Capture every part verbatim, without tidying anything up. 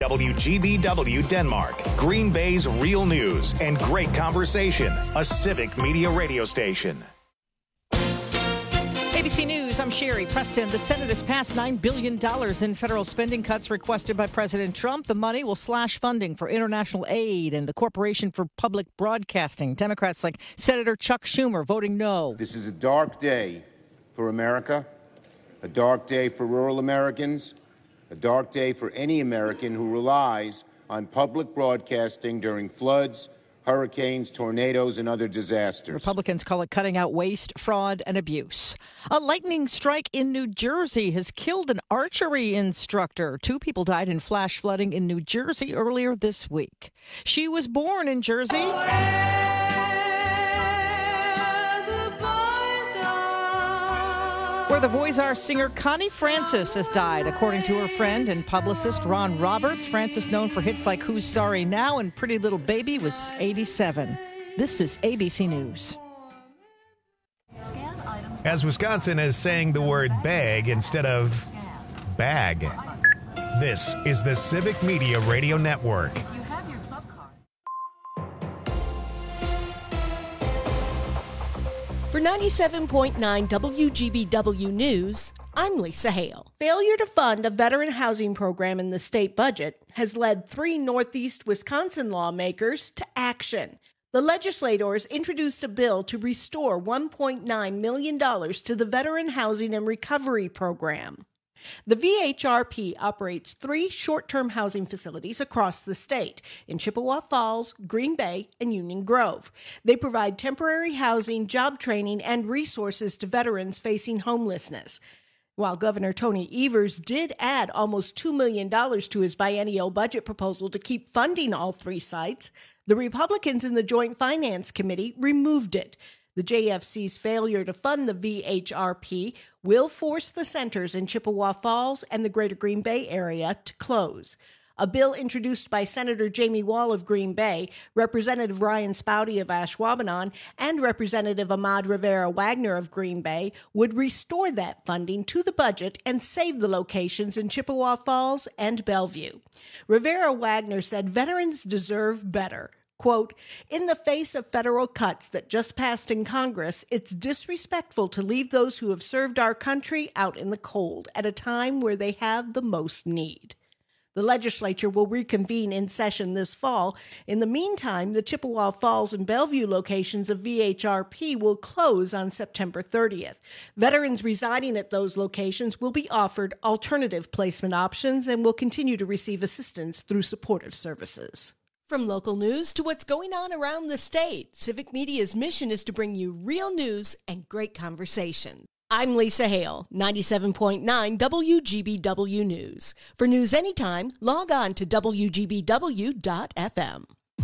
W G B W Denmark, Green Bay's real news and great conversation, a civic media radio station. A B C News, I'm Sherry Preston. The Senate has passed nine billion dollars in federal spending cuts requested by President Trump. The money will slash funding for international aid and the Corporation for Public Broadcasting. Democrats like Senator Chuck Schumer voting no. This is a dark day for America, a dark day for rural Americans, a dark day for any American who relies on public broadcasting during floods, hurricanes, tornadoes, and other disasters. Republicans call it cutting out waste, fraud, and abuse. A lightning strike in New Jersey has killed an archery instructor. Two people died in flash flooding in New Jersey earlier this week. She was born in Jersey. Where the Boys Are singer Connie Francis has died, according to her friend and publicist Ron Roberts. Francis, known for hits like Who's Sorry Now and Pretty Little Baby, was eighty-seven. This is A B C News. As Wisconsin is saying the word bag instead of bag. This is the Civic Media Radio Network. For ninety-seven point nine W G B W News, I'm Lisa Hale. Failure to fund a veteran housing program in the state budget has led three Northeast Wisconsin lawmakers to action. The legislators introduced a bill to restore one point nine million dollars to the Veteran Housing and Recovery Program. The V H R P operates three short-term housing facilities across the state in Chippewa Falls, Green Bay, and Union Grove. They provide temporary housing, job training, and resources to veterans facing homelessness. While Governor Tony Evers did add almost two million dollars to his biennial budget proposal to keep funding all three sites, the Republicans in the Joint Finance Committee removed it. The J F C's failure to fund the V H R P will force the centers in Chippewa Falls and the greater Green Bay area to close. A bill introduced by Senator Jamie Wall of Green Bay, Representative Ryan Spouty of Ashwaubenon, and Representative Ahmad Rivera Wagner of Green Bay would restore that funding to the budget and save the locations in Chippewa Falls and Bellevue. Rivera Wagner said veterans deserve better. Quote, in the face of federal cuts that just passed in Congress, it's disrespectful to leave those who have served our country out in the cold at a time where they have the most need. The legislature will reconvene in session this fall. In the meantime, the Chippewa Falls and Bellevue locations of V H R P will close on September thirtieth. Veterans residing at those locations will be offered alternative placement options and will continue to receive assistance through supportive services. From local news to what's going on around the state, Civic Media's mission is to bring you real news and great conversation. I'm Lisa Hale, ninety-seven point nine W G B W News. For news anytime, log on to W G B W dot F M.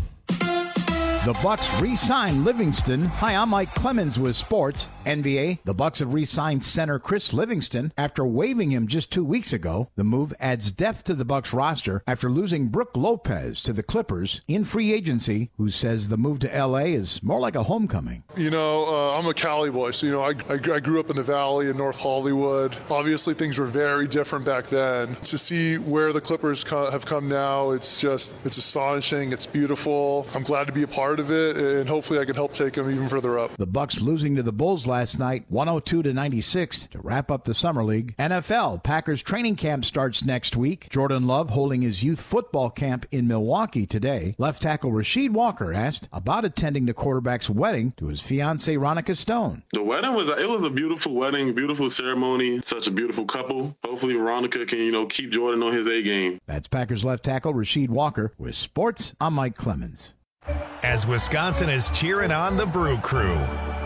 The Bucks re-signed Livingston. Hi, I'm Mike Clemens with sports. N B A, the Bucks have re-signed center Chris Livingston after waiving him just two weeks ago. The move adds depth to the Bucks roster after losing Brook Lopez to the Clippers in free agency, who says the move to L A is more like a homecoming. You know, uh, I'm a Cali boy, so, you know, I, I, I grew up in the Valley in North Hollywood. Obviously, things were very different back then. To see where the Clippers co- have come now, it's just, it's astonishing. It's beautiful. I'm glad to be a part of it, and hopefully I can help take them even further up. The Bucks losing to the Bulls last night, one oh two to ninety-six, to wrap up the summer league. N F L, Packers training camp starts next week. Jordan Love holding his youth football camp in Milwaukee today. Left tackle Rasheed Walker asked about attending the quarterback's wedding to his fiancée Ronica Stone. The wedding was it was a beautiful wedding, beautiful ceremony, such a beautiful couple. Hopefully Ronica can, you know, keep Jordan on his A game. That's Packers left tackle Rasheed Walker. With sports, I'm Mike Clemens. As Wisconsin is cheering on the Brew Crew.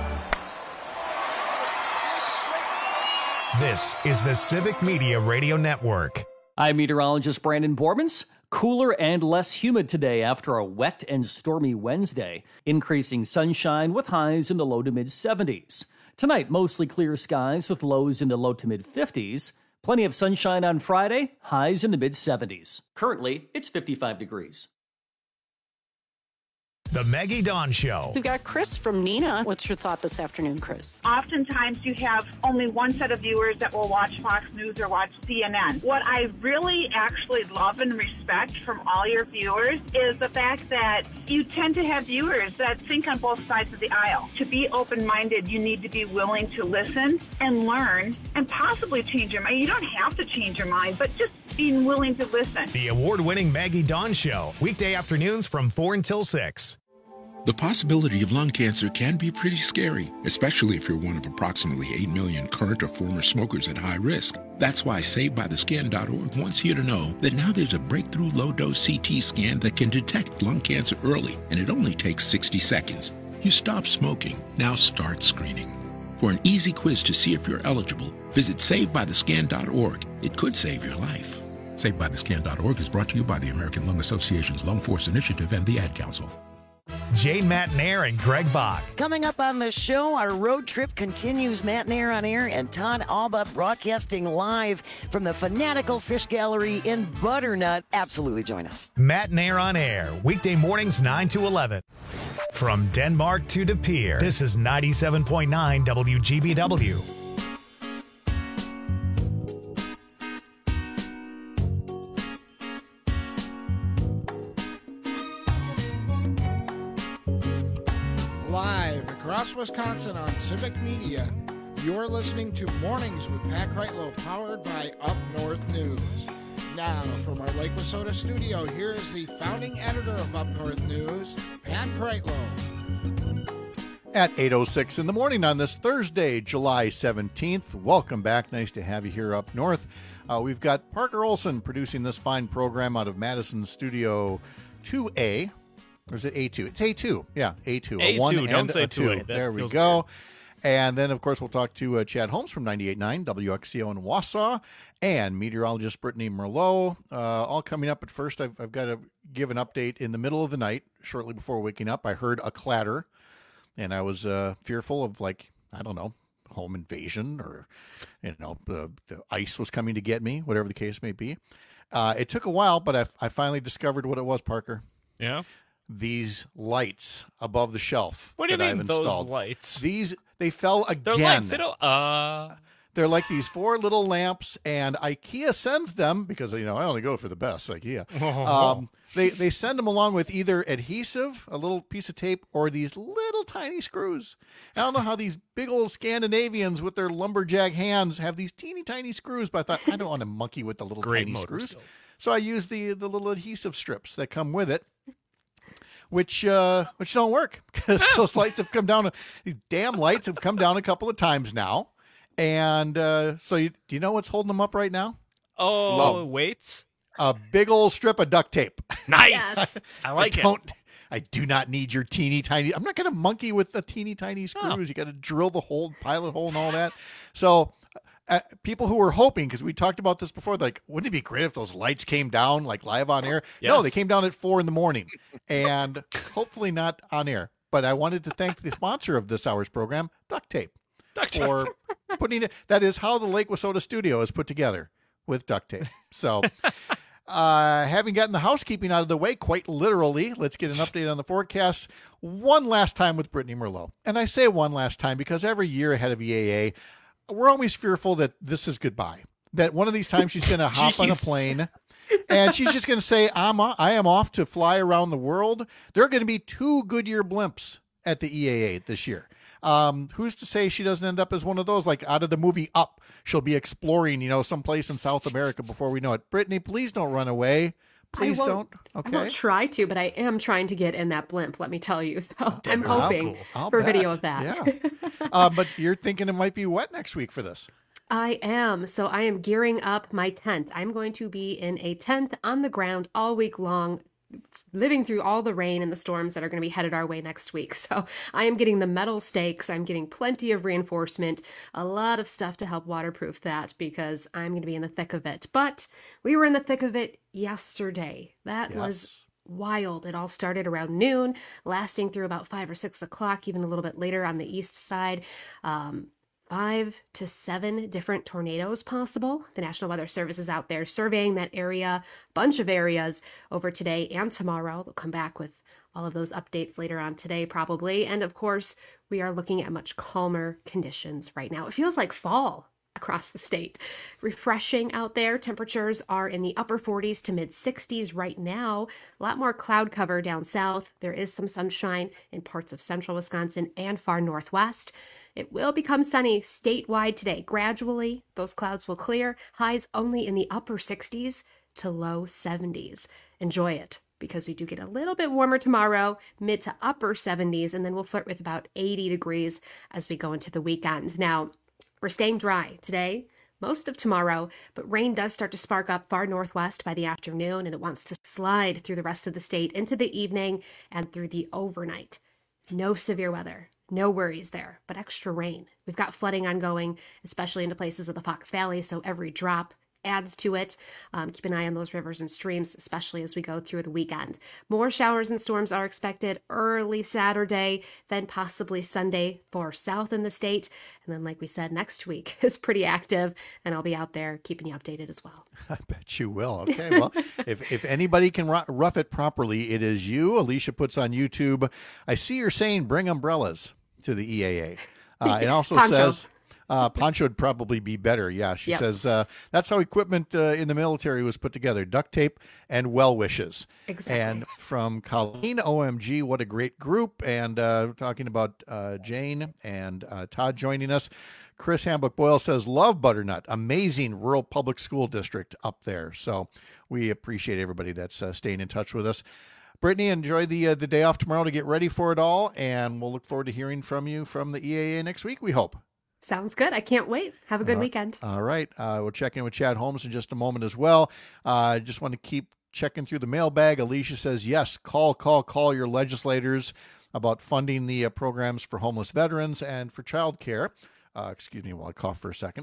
This is the Civic Media Radio Network. I'm meteorologist Brandon Bormans. Cooler and less humid today after a wet and stormy Wednesday. Increasing sunshine with highs in the low to mid seventies. Tonight, mostly clear skies with lows in the low to mid fifties. Plenty of sunshine on Friday, highs in the mid seventies. Currently, it's fifty-five degrees. The Maggie Dawn Show. We've got Chris from Neenah. What's your thought this afternoon, Chris? Oftentimes you have only one set of viewers that will watch Fox News or watch C N N. What I really actually love and respect from all your viewers is the fact that you tend to have viewers that think on both sides of the aisle. To be open-minded, you need to be willing to listen and learn and possibly change your mind. You don't have to change your mind, but just being willing to listen. The award-winning Maggie Dawn Show. Weekday afternoons from four until six. The possibility of lung cancer can be pretty scary, especially if you're one of approximately eight million current or former smokers at high risk. That's why Saved By The Scan dot org wants you to know that now there's a breakthrough low-dose C T scan that can detect lung cancer early, and it only takes sixty seconds. You stop smoking, now start screening. For an easy quiz to see if you're eligible, visit Saved By The Scan dot org. It could save your life. Saved By The Scan dot org is brought to you by the American Lung Association's Lung Force Initiative and the Ad Council. Jane Matt Nair and Greg Bach. Coming up on the show, our road trip continues. Matt Nair on air and Todd Alba broadcasting live from the Fanatical Fish Gallery in Butternut. Absolutely join us. Matt Nair on air, weekday mornings nine to eleven. From Denmark to De Pere, this is ninety-seven point nine W G B W. Live across Wisconsin on Civic Media, you're listening to Mornings with Pat Kreitlow, powered by Up North News. Now, from our Lake Wissota studio, here is the founding editor of Up North News, Pat Kreitlow. At eight oh six in the morning on this Thursday, July seventeenth. Welcome back. Nice to have you here up north. Uh, we've got Parker Olson producing this fine program out of Madison Studio two A. Or is it A two? It's A two. Yeah, A two. A two, a one don't and say a two A. two. There we go. Weird. And then, of course, we'll talk to uh, Chad Holmes from ninety-eight point nine W X C O in Wausau and meteorologist Brittany Merlot. Uh, all coming up. But first, I've, I've got to give an update. In the middle of the night, shortly before waking up, I heard a clatter, and I was uh, fearful of, like, I don't know, home invasion or, you know, uh, the ice was coming to get me, whatever the case may be. Uh, it took a while, but I, I finally discovered what it was, Parker. Yeah? These lights above the shelf. What do you that mean I've those installed. lights? These, they fell again. They're lights. They don't, uh... They're like these four little lamps, and IKEA sends them, because, you know, I only go for the best, IKEA. Oh. Um, they, they send them along with either adhesive, a little piece of tape, or these little tiny screws. I don't know how these big old Scandinavians with their lumberjack hands have these teeny tiny screws, but I thought, I don't want to monkey with the little Great tiny motor screws. skills. So I used the, the little adhesive strips that come with it. Which uh, which don't work because those lights have come down. These damn lights have come down a couple of times now, and uh, so you, do you know what's holding them up right now? Oh, Love. weights. A big old strip of duct tape. Nice. Yes. I like I don't, it. I do not need your teeny tiny. I'm not going to monkey with the teeny tiny screws. Oh. You got to drill the hole, pilot hole, and all that. So. Uh, people who were hoping, because we talked about this before, like, wouldn't it be great if those lights came down like live on air? Yes. No, they came down at four in the morning, and hopefully not on air. But I wanted to thank the sponsor of this hour's program, Duct Tape, Duct tape. for putting it. That is how the Lake Wissota studio is put together, with duct tape. So, uh, having gotten the housekeeping out of the way, quite literally, let's get an update on the forecast one last time with Brittany Merlot. And I say one last time because every year ahead of E A A, we're always fearful that this is goodbye. That one of these times she's going to hop on a plane and she's just going to say, I'm a, I am off to fly around the world. There are going to be two Goodyear blimps at the E A A this year. Um, who's to say she doesn't end up as one of those? Like out of the movie Up, she'll be exploring, you know, someplace in South America before we know it. Brittany, please don't run away. Please don't. Okay. I won't try to, but I am trying to get in that blimp, let me tell you. So I'm Wow, hoping cool. I'll for a bet. video of that. Yeah. uh, but you're thinking it might be wet next week for this. I am. So I am gearing up my tent. I'm going to be in a tent on the ground all week long, living through all the rain and the storms that are going to be headed our way next week. So I am getting the metal stakes. I'm getting plenty of reinforcement, a lot of stuff to help waterproof that because I'm going to be in the thick of it. But we were in the thick of it yesterday. That Yes. was wild. It all started around noon, lasting through about five or six o'clock, even a little bit later on the east side. Um, Five to seven different tornadoes possible. The National Weather Service is out there surveying that area, bunch of areas over today and tomorrow. They'll come back with all of those updates later on today, probably. And of course, we are looking at much calmer conditions right now. It feels like fall across the state. Refreshing out there. Temperatures are in the upper forties to mid sixties right now. A lot more cloud cover down south. There is some sunshine in parts of central Wisconsin and far northwest. It will become sunny statewide today. Gradually, those clouds will clear. Highs only in the upper sixties to low seventies. Enjoy it, because we do get a little bit warmer tomorrow, mid to upper seventies, and then we'll flirt with about eighty degrees as we go into the weekend. Now, we're staying dry today, most of tomorrow, but rain does start to spark up far northwest by the afternoon, and it wants to slide through the rest of the state into the evening and through the overnight. No severe weather, no worries there, but extra rain. We've got flooding ongoing, especially into places of the Fox Valley, so every drop adds to it. Um, keep an eye on those rivers and streams, especially as we go through the weekend. More showers and storms are expected early Saturday, then possibly Sunday for south in the state. And then, like we said, next week is pretty active, and I'll be out there keeping you updated as well. I bet you will. Okay, well, if, if anybody can rough it properly, it is you. Alicia puts on YouTube, I see you're saying bring umbrellas to the E A A. Uh, it also says... Uh, poncho would probably be better. Yeah, she yep. says uh, that's how equipment uh, in the military was put together: duct tape and well wishes. Exactly. And from Colleen, O M G, what a great group! And uh, talking about uh, Jane and uh, Todd joining us. Chris Hambuck Boyle says, love Butternut, amazing rural public school district up there. So we appreciate everybody that's uh, staying in touch with us. Brittany, enjoy the uh, the day off tomorrow to get ready for it all, and we'll look forward to hearing from you from the E A A next week, we hope. Sounds good. I can't wait. Have a good uh, weekend. All right. Uh, we'll check in with Chad Holmes in just a moment as well. I uh, just want to keep checking through the mailbag. Alicia says, yes, call, call, call your legislators about funding the uh, programs for homeless veterans and for child care. Uh, excuse me while I cough for a second.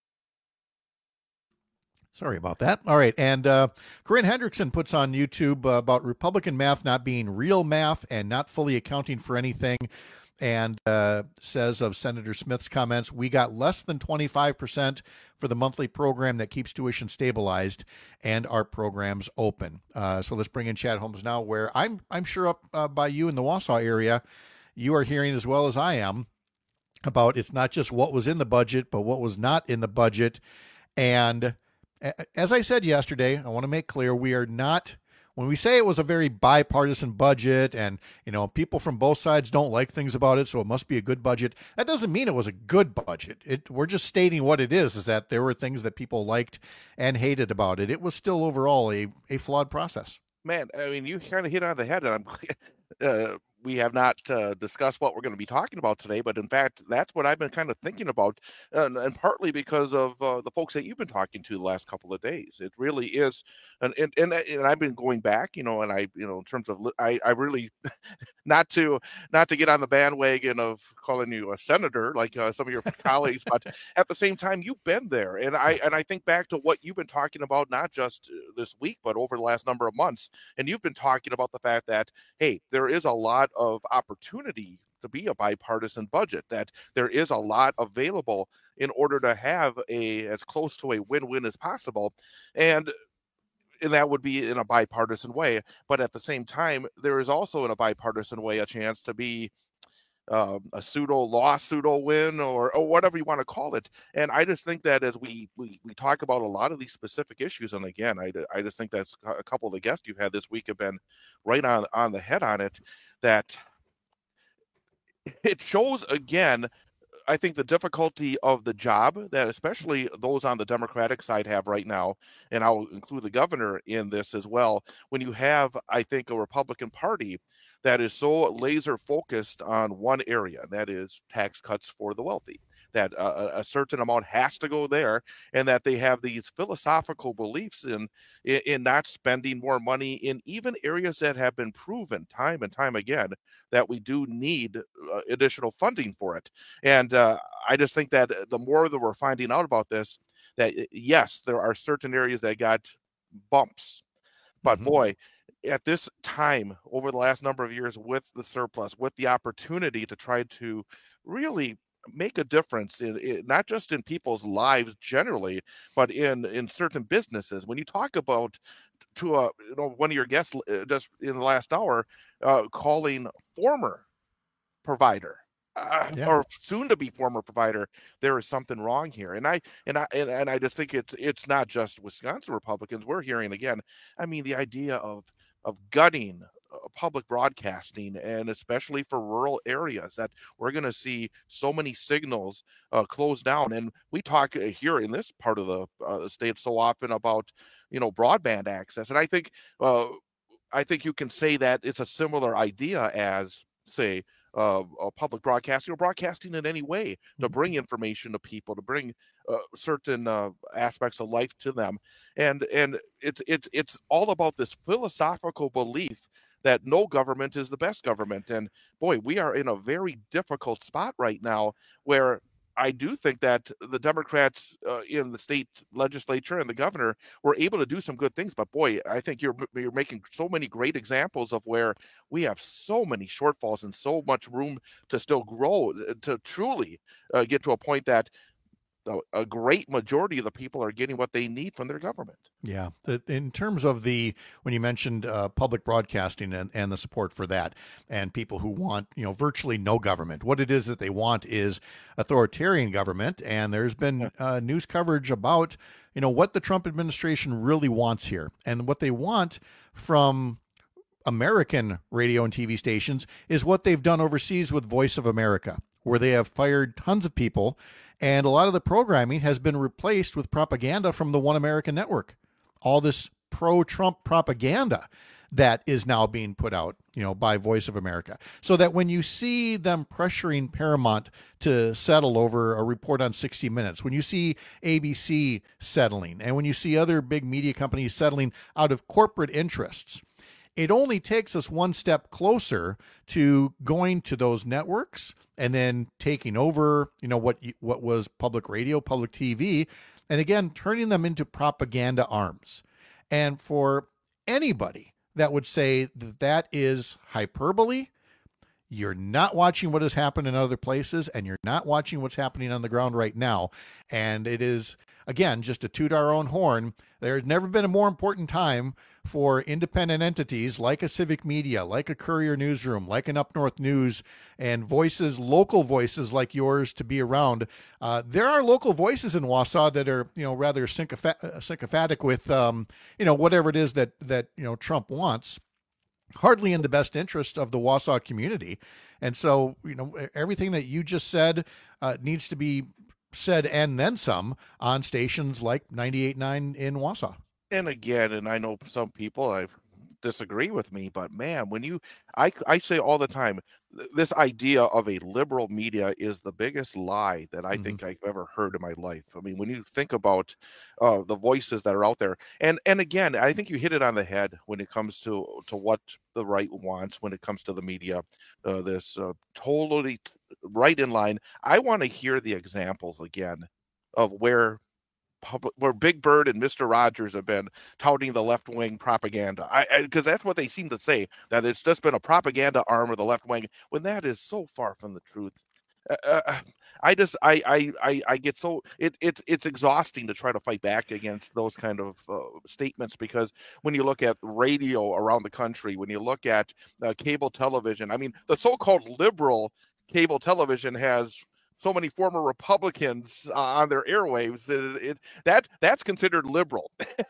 Sorry about that. All right. And uh, Corinne Hendrickson puts on YouTube uh, about Republican math not being real math and not fully accounting for anything. And uh, says of Senator Smith's comments, we got less than twenty-five percent for the monthly program that keeps tuition stabilized and our programs open. Uh, so let's bring in Chad Holmes now, where I'm I'm sure up uh, by you in the Wausau area, you are hearing as well as I am about it's not just what was in the budget, but what was not in the budget. And as I said yesterday, I want to make clear we are not... When we say it was a very bipartisan budget and, you know, people from both sides don't like things about it, so it must be a good budget, that doesn't mean it was a good budget. It, we're just stating what it is, is that there were things that people liked and hated about it. It was still overall a, a flawed process. Man, I mean, you kind of hit on the head. And I'm, uh, we have not uh, discussed what we're going to be talking about today, but in fact, that's what I've been kind of thinking about, and, and partly because of uh, the folks that you've been talking to the last couple of days. It really is, and and and, and I've been going back, you know, and I, you know, in terms of, I, I really, not to not to get on the bandwagon of calling you a senator like uh, some of your colleagues, but at the same time, you've been there, and I and I think back to what you've been talking about, not just this week, but over the last number of months, and you've been talking about the fact that, hey, there is a lot of opportunity to be a bipartisan budget, that there is a lot available in order to have a as close to a win-win as possible, and and that would be in a bipartisan way. But at the same time, there is also in a bipartisan way a chance to be uh, a pseudo loss, pseudo win, or, or whatever you want to call it. And I just think that as we, we we talk about a lot of these specific issues, and again, I, I just think that's a couple of the guests you've had this week have been right on on the head on it, that it shows again, I think, the difficulty of the job that especially those on the Democratic side have right now, and I'll include the governor in this as well, when you have, I think, a Republican Party that is so laser focused on one area, and that is tax cuts for the wealthy, that uh, a certain amount has to go there, and that they have these philosophical beliefs in, in in not spending more money in even areas that have been proven time and time again that we do need uh, additional funding for it. And uh, I just think that the more that we're finding out about this, that yes, there are certain areas that got bumps, but mm-hmm. boy, at this time, over the last number of years with the surplus, with the opportunity to try to really make a difference in, in not just in people's lives generally, but in in certain businesses. When you talk about to a you know one of your guests uh, just in the last hour uh, calling former provider. Uh, Yeah. or soon to be former provider, there is something wrong here. And I and I and, and I just think it's it's not just Wisconsin Republicans. We're hearing again. I mean, the idea of of gutting uh, public broadcasting, and especially for rural areas, that we're going to see so many signals uh, closed down. And we talk uh, here in this part of the uh, state so often about you know broadband access, and I think uh, I think you can say that it's a similar idea as say. Uh, uh, public broadcasting or broadcasting in any way to bring information to people, to bring uh, certain uh, aspects of life to them, and and it's it's it's all about this philosophical belief that no government is the best government. And boy, we are in a very difficult spot right now, where I do think that the Democrats uh, in the state legislature and the governor were able to do some good things. But boy, I think you're you're making so many great examples of where we have so many shortfalls and so much room to still grow, to truly uh, get to a point that a, a great majority of the people are getting what they need from their government. Yeah. The, in terms of the, when you mentioned uh, public broadcasting and, and the support for that, and people who want, you know, virtually no government, what it is that they want is authoritarian government. And there's been uh, news coverage about, you know, what the Trump administration really wants here. And what they want from American radio and T V stations is what they've done overseas with Voice of America, where they have fired tons of people. And a lot of the programming has been replaced with propaganda from the One American Network. All this pro-Trump propaganda that is now being put out, you know, by Voice of America. So that when you see them pressuring Paramount to settle over a report on sixty minutes, when you see A B C settling, and when you see other big media companies settling out of corporate interests, it only takes us one step closer to going to those networks and then taking over, you know, what what was public radio, public T V, and again, turning them into propaganda arms. And for anybody that would say that that is hyperbole, you're not watching what has happened in other places, and you're not watching what's happening on the ground right now. And it is, again, just to toot our own horn, there's never been a more important time for independent entities like a Civic Media, like a Courier Newsroom, like an Up North News, and voices, local voices like yours to be around. Uh, there are local voices in Wausau that are, you know, rather sycopha- sycophantic with, um, you know, whatever it is that, that, you know, Trump wants. Hardly in the best interest of the Wausau community. And so, you know, everything that you just said uh, needs to be said and then some on stations like ninety-eight point nine in Wausau. And again, and I know some people I disagree with me, but man, when you, I, I say all the time, th- this idea of a liberal media is the biggest lie that I mm-hmm. think I've ever heard in my life. I mean, when you think about uh, the voices that are out there, and and again, I think you hit it on the head when it comes to to what the right wants when it comes to the media. Uh, this uh, totally t- right in line. I want to hear the examples again of where. Public, where Big Bird and Mister Rogers have been touting the left wing propaganda, I because that's what they seem to say, that it's just been a propaganda arm of the left wing, when that is so far from the truth. Uh, I just I, I I I get so it it's it's exhausting to try to fight back against those kind of uh, statements, because when you look at radio around the country, when you look at uh, cable television, I mean, the so-called liberal cable television has so many former Republicans uh, on their airwaves. It, it, that that's considered liberal.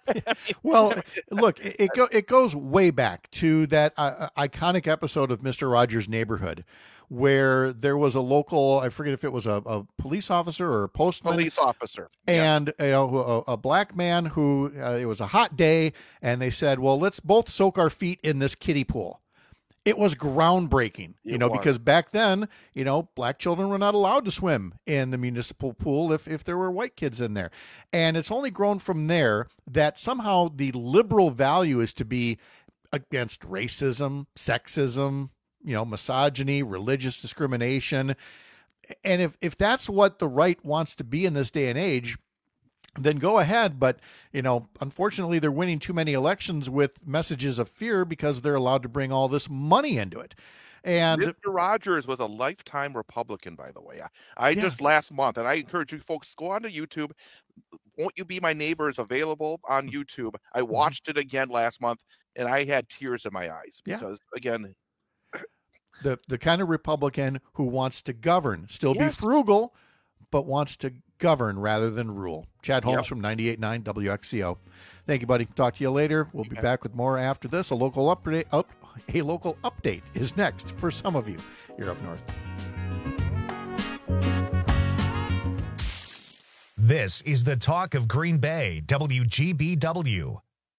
Well, look, it it, go, it goes way back to that uh, iconic episode of Mister Rogers' Neighborhood, where there was a local, I forget if it was a, a police officer or a postman. Police officer. And you know, a, a black man who, uh, it was a hot day, and they said, well, let's both soak our feet in this kiddie pool. It was groundbreaking, you It know, was. because back then, you know, black children were not allowed to swim in the municipal pool if, if there were white kids in there. And it's only grown from there that somehow the liberal value is to be against racism, sexism, you know, misogyny, religious discrimination. And if, if that's what the right wants to be in this day and age, then go ahead. But, you know, unfortunately, they're winning too many elections with messages of fear because they're allowed to bring all this money into it. And Mister Rogers was a lifetime Republican, by the way. I, I Yeah. just last month, and I encourage you folks, go onto YouTube, Won't You Be My Neighbor is available on YouTube. I watched it again last month, and I had tears in my eyes because, yeah. again, the the kind of Republican who wants to govern, still yes. be frugal, but wants to govern rather than rule. Chad Holmes Yep. from ninety-eight point nine W X C O. Thank you, buddy. Talk to you later. We'll be Yeah. back with more after this. A local update, up, a local update is next for some of you here up north. This is the talk of Green Bay, W G B W.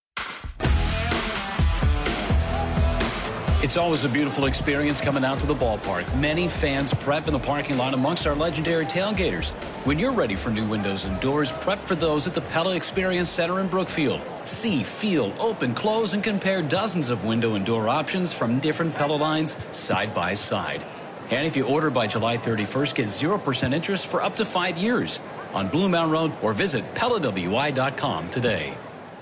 It's always a beautiful experience coming out to the ballpark. Many fans prep in the parking lot amongst our legendary tailgaters. When you're ready for new windows and doors, prep for those at the Pella Experience Center in Brookfield. See, feel, open, close, and compare dozens of window and door options from different Pella lines side by side. And if you order by July thirty-first, get zero percent interest for up to five years on Blue Mountain Road or visit Pella W I dot com today.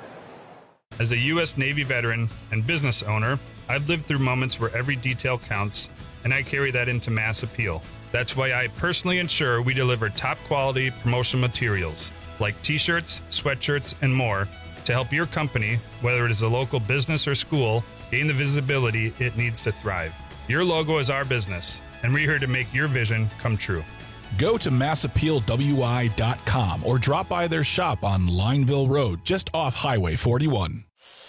As a U S Navy veteran and business owner, I've lived through moments where every detail counts, and I carry that into Mass Appeal. That's why I personally ensure we deliver top quality promotional materials like t-shirts, sweatshirts, and more to help your company, whether it is a local business or school, gain the visibility it needs to thrive. Your logo is our business, and we're here to make your vision come true. Go to mass appeal W I dot com or drop by their shop on Lineville Road, just off Highway forty-one.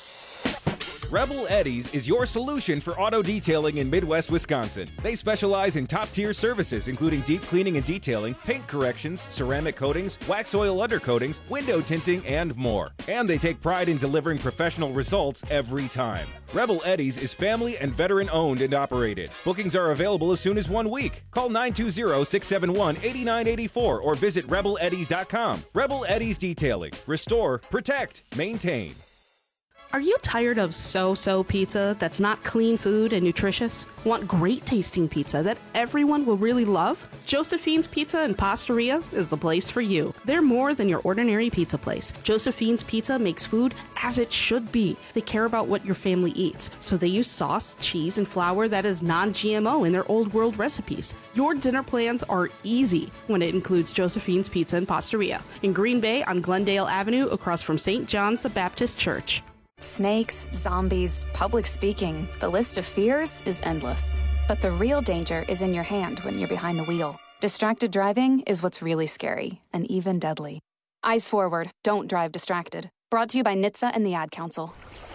Rebel Eddies is your solution for auto detailing in Midwest Wisconsin. They specialize in top-tier services, including deep cleaning and detailing, paint corrections, ceramic coatings, wax oil undercoatings, window tinting, and more. And they take pride in delivering professional results every time. Rebel Eddies is family and veteran-owned and operated. Bookings are available as soon as one week. Call nine two zero, six seven one, eight nine eight four or visit rebel eddies dot com. Rebel Eddies Detailing. Restore, protect, maintain. Are you tired of so-so pizza that's not clean food and nutritious? Want great tasting pizza that everyone will really love? Josephine's Pizza and Pastaria is the place for you. They're more than your ordinary pizza place. Josephine's Pizza makes food as it should be. They care about what your family eats, so they use sauce, cheese, and flour that is non-G M O in their old world recipes. Your dinner plans are easy when it includes Josephine's Pizza and Pastaria in Green Bay on Glendale Avenue across from Saint John's the Baptist Church. Snakes, zombies, public speaking, the list of fears is endless. But the real danger is in your hand when you're behind the wheel. Distracted driving is what's really scary and even deadly. Eyes forward, don't drive distracted. Brought to you by N H T S A and the Ad Council.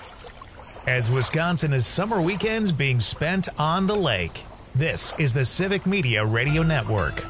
As Wisconsin is summer weekends being spent on the lake, this is the Civic Media Radio Network.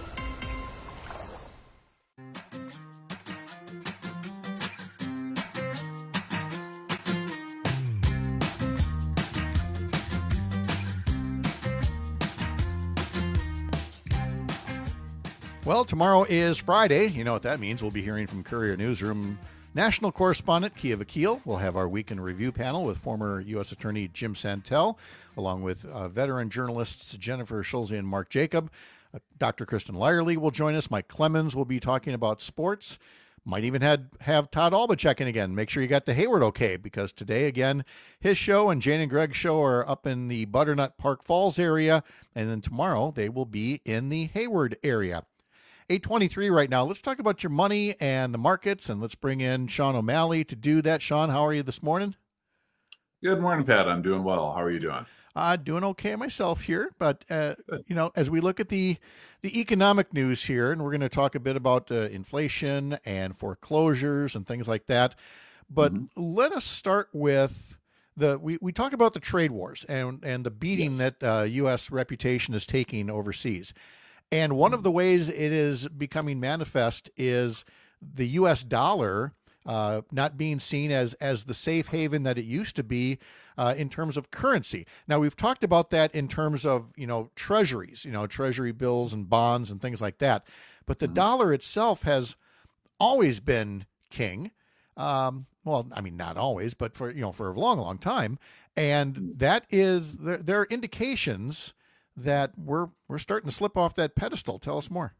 Well, tomorrow is Friday. You know what that means. We'll be hearing from Courier Newsroom national correspondent Kia Vakil. We'll have our weekend review panel with former U S Attorney Jim Santel, along with uh, veteran journalists Jennifer Schulze and Mark Jacob. Uh, Doctor Kristen Lyerly will join us. Mike Clemens will be talking about sports. Might even had, have Todd Alba check in again. Make sure you got the Hayward okay, because today, again, his show and Jane and Greg's show are up in the Butternut Park Falls area, and then tomorrow they will be in the Hayward area. eight twenty-three right now. Let's talk about your money and the markets, and let's bring in Sean O'Malley to do that. Sean, how are you this morning? Good morning, Pat. I'm doing well. How are you doing? Uh, doing okay myself here. But, uh, you know, as we look at the, the economic news here, and we're going to talk a bit about uh, inflation and foreclosures and things like that. But mm-hmm. let us start with the, we, we talk about the trade wars and, and the beating yes. that uh, U S reputation is taking overseas. And one of the ways it is becoming manifest is the U S dollar uh, not being seen as as the safe haven that it used to be uh, in terms of currency. Now, we've talked about that in terms of, you know, treasuries, you know, treasury bills and bonds and things like that. But the mm-hmm. dollar itself has always been king. Um, well, I mean, not always, but for, you know, for a long, long time. And that is, there, there are indications that we're we're starting to slip off that pedestal. Tell us more.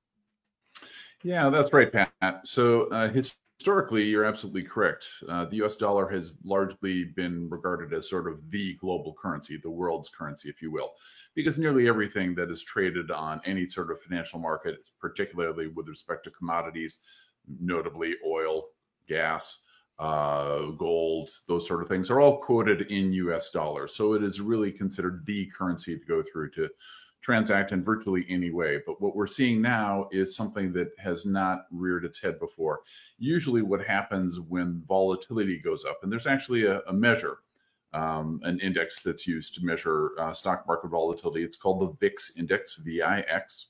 Yeah, that's right, Pat. So uh, historically, you're absolutely correct. Uh, the U S dollar has largely been regarded as sort of the global currency, the world's currency, if you will, because nearly everything that is traded on any sort of financial market, particularly with respect to commodities, notably oil, gas, uh, gold, those sort of things, are all quoted in U S dollars. So it is really considered the currency to go through to transact in virtually any way. But what we're seeing now is something that has not reared its head before. Usually what happens when volatility goes up, and there's actually a, a measure, um, an index that's used to measure uh, stock market volatility. It's called the V I X index, V I X.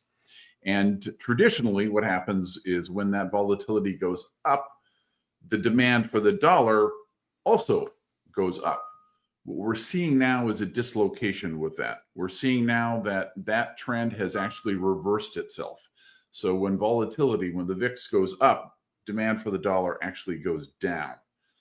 And traditionally what happens is when that volatility goes up, the demand for the dollar also goes up. What we're seeing now is a dislocation with that. We're seeing now that that trend has actually reversed itself. So when volatility, when the V I X goes up, demand for the dollar actually goes down.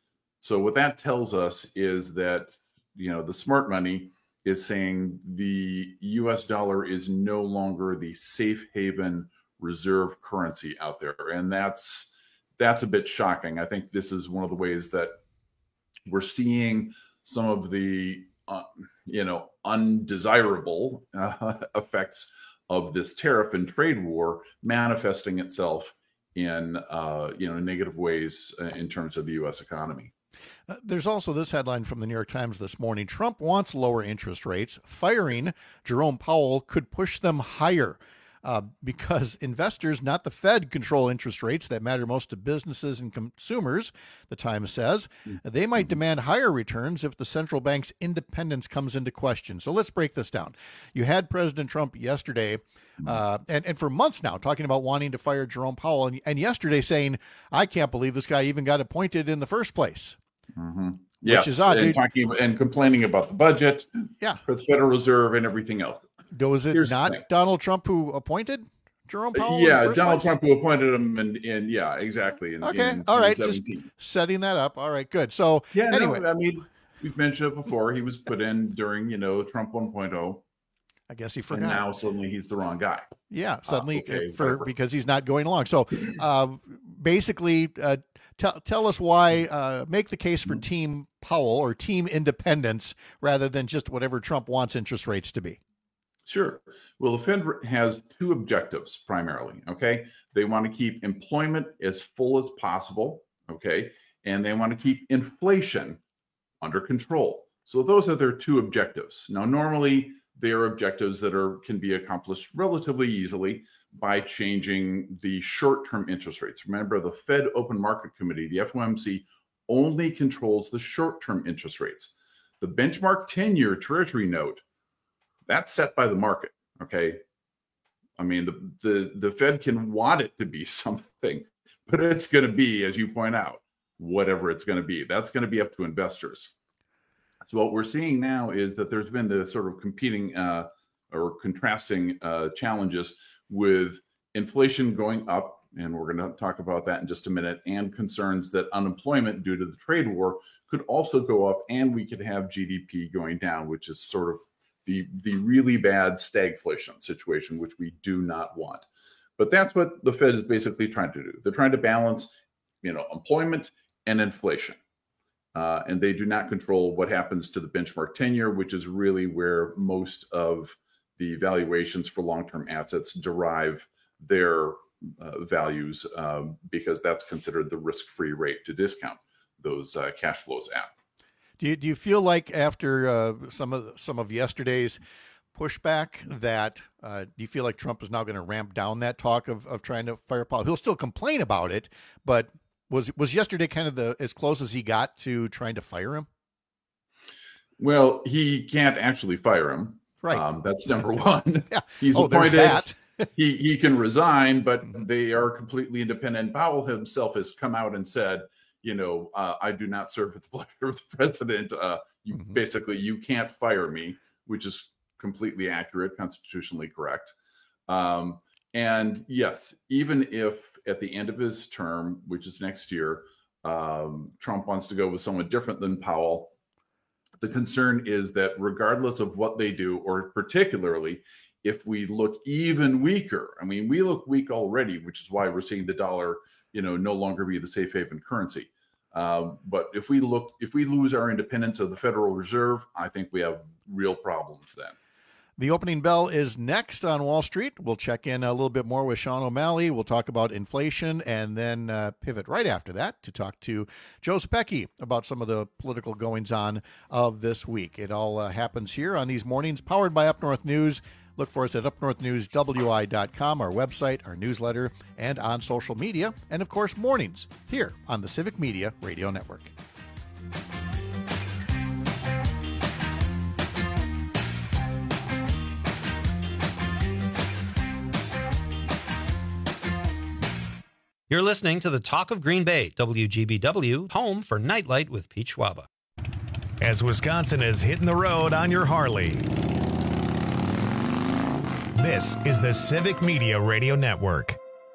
So what that tells us is that, you know, the smart money is saying the U S dollar is no longer the safe haven reserve currency out there. And that's that's a bit shocking. I think this is one of the ways that we're seeing some of the, uh, you know, undesirable uh, effects of this tariff and trade war manifesting itself in, uh, you know, negative ways uh, in terms of the U S economy. Uh, there's also this headline from the New York Times this morning. Trump wants lower interest rates. Firing Jerome Powell could push them higher. Uh, because investors, not the Fed, control interest rates that matter most to businesses and consumers, the Times says. They might demand higher returns if the central bank's independence comes into question. So let's break this down. You had President Trump yesterday, uh, and, and for months now, talking about wanting to fire Jerome Powell, and, and yesterday saying, I can't believe this guy even got appointed in the first place. Mm-hmm. Which yes, is odd. And, talking, and complaining about the budget yeah. for the Federal Reserve and everything else. Was it Here's not Donald Trump who appointed Jerome Powell? Yeah, in the Donald place? Trump who appointed him, and, and yeah, exactly. In, Okay, in, all in right, seventeen. just setting that up. All right, good. So yeah, anyway, no, I mean, we've mentioned it before. He was put in during, you know, Trump one point oh. I guess he And forgot. now suddenly he's the wrong guy. Yeah, suddenly uh, okay, for whatever. because he's not going along. So uh, basically, uh, tell tell us why. Uh, make the case for Team Powell or Team Independence rather than just whatever Trump wants interest rates to be. Sure. Well, the Fed has two objectives primarily. Okay. They want to keep employment as full as possible. Okay. And they want to keep inflation under control. So those are their two objectives. Now, normally they are objectives that are can be accomplished relatively easily by changing the short-term interest rates. Remember, the Fed Open Market Committee, the F O M C, only controls the short-term interest rates. The benchmark ten-year Treasury note, that's set by the market, okay? I mean, the, the, the Fed can want it to be something, but it's going to be, as you point out, whatever it's going to be. That's going to be up to investors. So what we're seeing now is that there's been the sort of competing uh, or contrasting uh, challenges with inflation going up, and we're going to talk about that in just a minute, and concerns that unemployment due to the trade war could also go up, and we could have G D P going down, which is sort of the, the really bad stagflation situation, which we do not want. But that's what the Fed is basically trying to do. They're trying to balance, you know, employment and inflation. Uh, and they do not control what happens to the benchmark ten-year, which is really where most of the valuations for long-term assets derive their uh, values, um, because that's considered the risk-free rate to discount those uh, cash flows at. Do you, do you feel like after uh, some of some of yesterday's pushback that uh, do you feel like Trump is now going to ramp down that talk of, of trying to fire Powell? He'll still complain about it, but was was yesterday kind of the as close as he got to trying to fire him? Well, he can't actually fire him. Right. Um, that's number one. Yeah. He's Oh, there's appointed. that. he he can resign, but they are completely independent. Powell himself has come out and said, you know, uh, I do not serve at the pleasure of the president. Uh, you Mm-hmm. basically you can't fire me, which is completely accurate, constitutionally correct. Um, and yes, even if at the end of his term, which is next year, um, Trump wants to go with someone different than Powell, the concern is that regardless of what they do, or particularly if we look even weaker, I mean, we look weak already, which is why we're seeing the dollar, you know, no longer be the safe haven currency. Um, but if we look, if we lose our independence of the Federal Reserve, I think we have real problems then. The opening bell is next on Wall Street. We'll check in a little bit more with Sean O'Malley. We'll talk about inflation and then uh, pivot right after that to talk to Joe Zepecki about some of the political goings-on of this week. It all uh, happens here on these mornings, powered by Up North News. Look for us at up north news w i dot com, our website, our newsletter, and on social media. And, of course, mornings here on the Civic Media Radio Network. You're listening to the Talk of Green Bay, W G B W, home for Nightlight with Pete Schwaba. As Wisconsin is hitting the road on your Harley, this is the Civic Media Radio Network.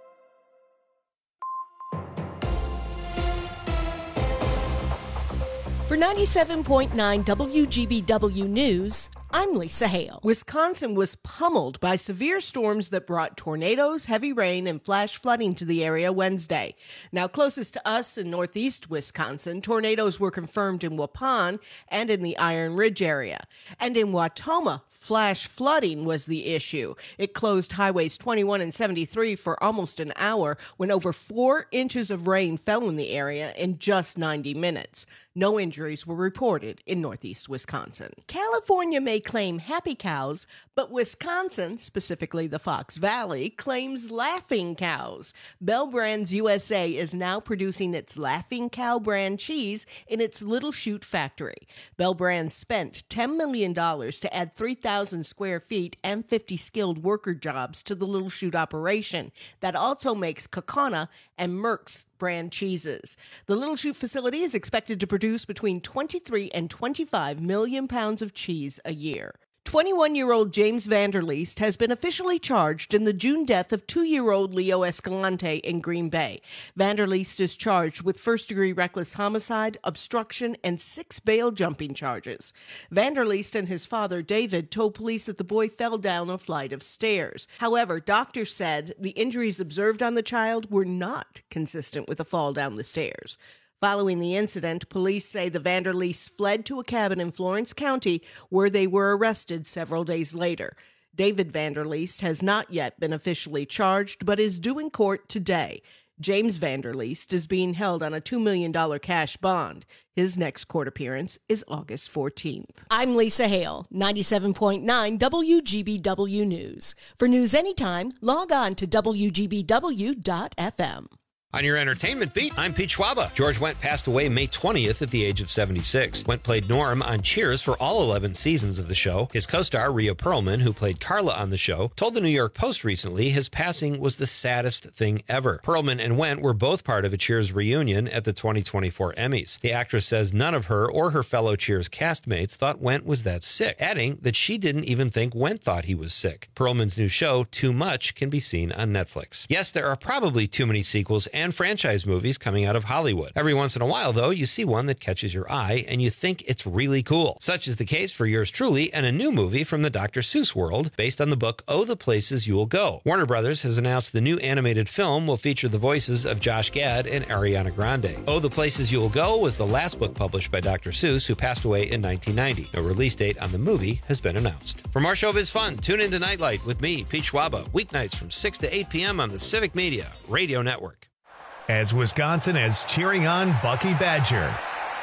For ninety-seven point nine W G B W News, I'm Lisa Hale. Wisconsin was pummeled by severe storms that brought tornadoes, heavy rain, and flash flooding to the area Wednesday. Now, closest to us in northeast Wisconsin, tornadoes were confirmed in Waupun and in the Iron Ridge area. And in Wautoma, flash flooding was the issue. It closed highways twenty-one and seventy-three for almost an hour when over four inches of rain fell in the area in just ninety minutes. No injuries were reported in northeast Wisconsin. California may claim happy cows, but Wisconsin, specifically the Fox Valley, claims laughing cows. Bell Brands U S A is now producing its Laughing Cow brand cheese in its Little Chute factory. Bell Brands spent ten million dollars to add three thousand square feet and fifty skilled worker jobs to the Little Chute operation that also makes Kokona and Merck's brand cheeses. The Little Chute facility is expected to produce between twenty-three and twenty-five million pounds of cheese a year. twenty-one-year-old James Vanderleest has been officially charged in the June death of two-year-old Leo Escalante in Green Bay. Vanderleest is charged with first-degree reckless homicide, obstruction, and six bail jumping charges. Vanderleest and his father, David, told police that the boy fell down a flight of stairs. However, doctors said the injuries observed on the child were not consistent with a fall down the stairs. Following the incident, police say the Vanderleests fled to a cabin in Florence County where they were arrested several days later. David Vanderleest has not yet been officially charged but is due in court today. James Vanderleest is being held on a two million dollars cash bond. His next court appearance is August fourteenth. I'm Lisa Hale, ninety-seven point nine W G B W News. For news anytime, log on to W G B W dot F M. On your entertainment beat, I'm Pete Schwaba. George Wendt passed away May twentieth at the age of seventy-six. Wendt played Norm on Cheers for all eleven seasons of the show. His co-star, Rhea Perlman, who played Carla on the show, told the New York Post recently his passing was the saddest thing ever. Perlman and Wendt were both part of a Cheers reunion at the twenty twenty-four Emmys. The actress says none of her or her fellow Cheers castmates thought Wendt was that sick, adding that she didn't even think Wendt thought he was sick. Perlman's new show, Too Much, can be seen on Netflix. Yes, there are probably too many sequels and and franchise movies coming out of Hollywood. Every once in a while, though, you see one that catches your eye and you think it's really cool. Such is the case for yours truly and a new movie from the Doctor Seuss world based on the book Oh, the Places You'll Go. Warner Brothers has announced the new animated film will feature the voices of Josh Gad and Ariana Grande. Oh, the Places You'll Go was the last book published by Doctor Seuss, who passed away in nineteen ninety. No release date on the movie has been announced. For more showbiz fun, tune in to Nightlight with me, Pete Schwaba, weeknights from six to eight p.m. on the Civic Media Radio Network. As Wisconsin is cheering on Bucky Badger,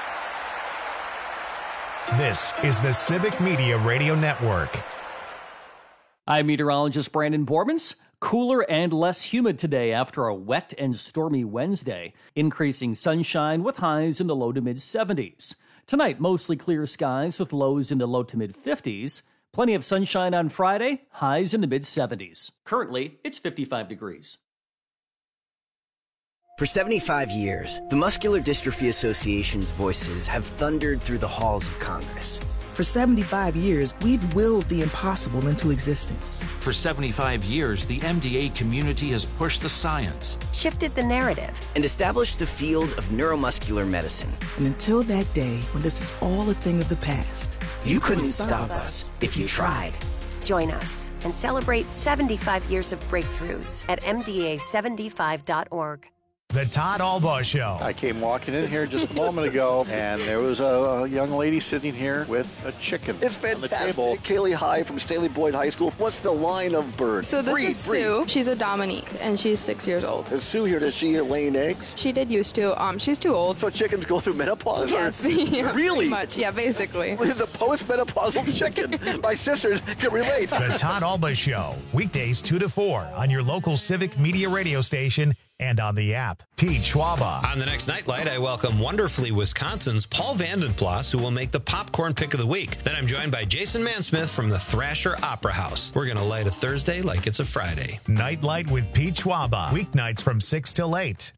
this is the Civic Media Radio Network. I'm meteorologist Brandon Bormans. Cooler and less humid today after a wet and stormy Wednesday. Increasing sunshine with highs in the low to mid seventies. Tonight, mostly clear skies with lows in the low to mid fifties. Plenty of sunshine on Friday, highs in the mid seventies. Currently, it's fifty-five degrees. For seventy-five years, the Muscular Dystrophy Association's voices have thundered through the halls of Congress. For seventy-five years, we've willed the impossible into existence. For seventy-five years, the M D A community has pushed the science, shifted the narrative, and established the field of neuromuscular medicine. And until that day, when this is all a thing of the past, you, you couldn't, couldn't stop us if you tried. Join us and celebrate seventy-five years of breakthroughs at M D A seventy-five dot org. The Todd Albaugh Show. I came walking in here just a moment ago, and there was a, a young lady sitting here with a chicken. It's fantastic. Kaylee High from Staley Boyd High School. What's the line of bird? So this breed, is breed. Sue. She's a Dominique, and she's six years old. Is Sue here? Does she laying eggs? She did used to. Um, she's too old. So chickens go through menopause? Yes. Or? Yeah, really? Pretty much. Yeah, basically. It's a post-menopausal chicken. My sisters can relate. The Todd Albaugh Show. Weekdays two to four on your local Civic Media radio station and on the app. Pete Schwaba. On the next Nightlight, I welcome wonderfully Wisconsin's Paul Vandenplas, who will make the popcorn pick of the week. Then I'm joined by Jason Mansmith from the Thrasher Opera House. We're going to light a Thursday like it's a Friday. Nightlight with Pete Schwaba. Weeknights from six till eight.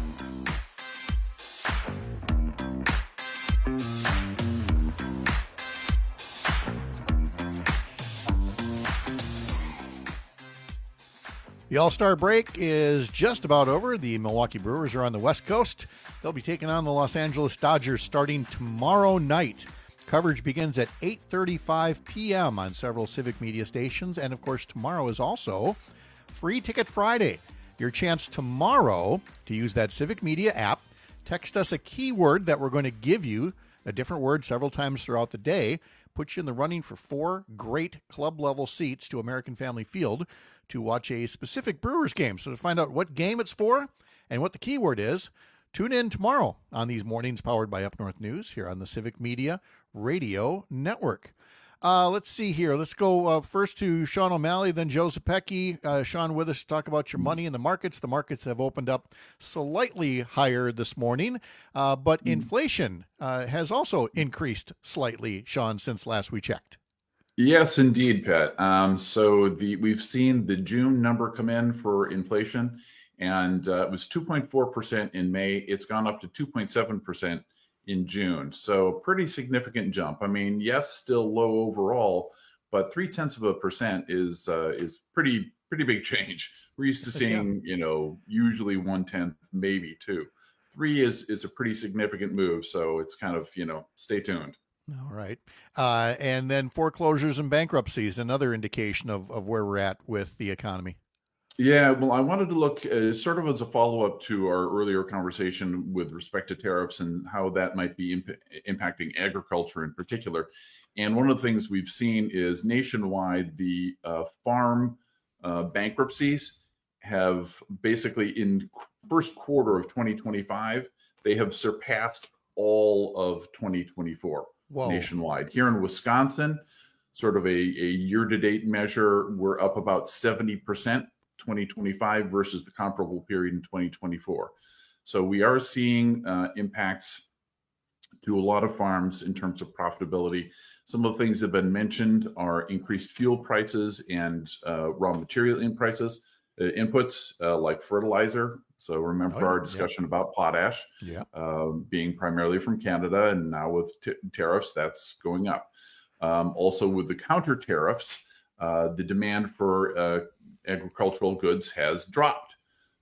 The All-Star break is just about over. The Milwaukee Brewers are on the West Coast. They'll be taking on the Los Angeles Dodgers starting tomorrow night. Coverage begins at eight thirty-five p.m. on several Civic Media stations. And, of course, tomorrow is also Free Ticket Friday. Your chance tomorrow to use that Civic Media app. Text us a keyword that we're going to give you, a different word several times throughout the day. Put you in the running for four great club-level seats to American Family Field to watch a specific Brewers game. So to find out what game it's for and what the keyword is, tune in tomorrow on these mornings powered by Up North News here on the Civic Media Radio Network. Uh, let's see here. Let's go uh, first to Sean O'Malley, then Joe Zepecki. Uh, Sean with us to talk about your money in the markets. The markets have opened up slightly higher this morning, uh, but inflation uh, has also increased slightly, Sean, since last we checked. Yes, indeed, Pat. Um, so the we've seen the June number come in for inflation, and uh, it was two point four percent in May. It's gone up to two point seven percent in June. So pretty significant jump. I mean, yes, still low overall, but three tenths of a percent is uh, is pretty pretty big change. We're used to seeing, yeah. you know, usually one tenth, maybe two. Three is is a pretty significant move. So it's kind of, you know, stay tuned. All right. Uh, and then foreclosures and bankruptcies, another indication of, of where we're at with the economy. Yeah, well, I wanted to look uh, sort of as a follow-up to our earlier conversation with respect to tariffs and how that might be imp- impacting agriculture in particular. And one of the things we've seen is nationwide, the uh, farm uh, bankruptcies have basically in first quarter of twenty twenty-five, they have surpassed all of twenty twenty-four. Whoa. Nationwide. Here in Wisconsin, sort of a, a year-to-date measure, we're up about seventy percent twenty twenty-five versus the comparable period in twenty twenty-four. So we are seeing uh, impacts to a lot of farms in terms of profitability. Some of the things that have been mentioned are increased fuel prices and uh, raw material in prices, uh, inputs uh, like fertilizer. So remember oh, our discussion yeah. about potash yeah. uh, being primarily from Canada, and now with t- tariffs, that's going up. Um, also with the counter tariffs, uh, the demand for uh, agricultural goods has dropped.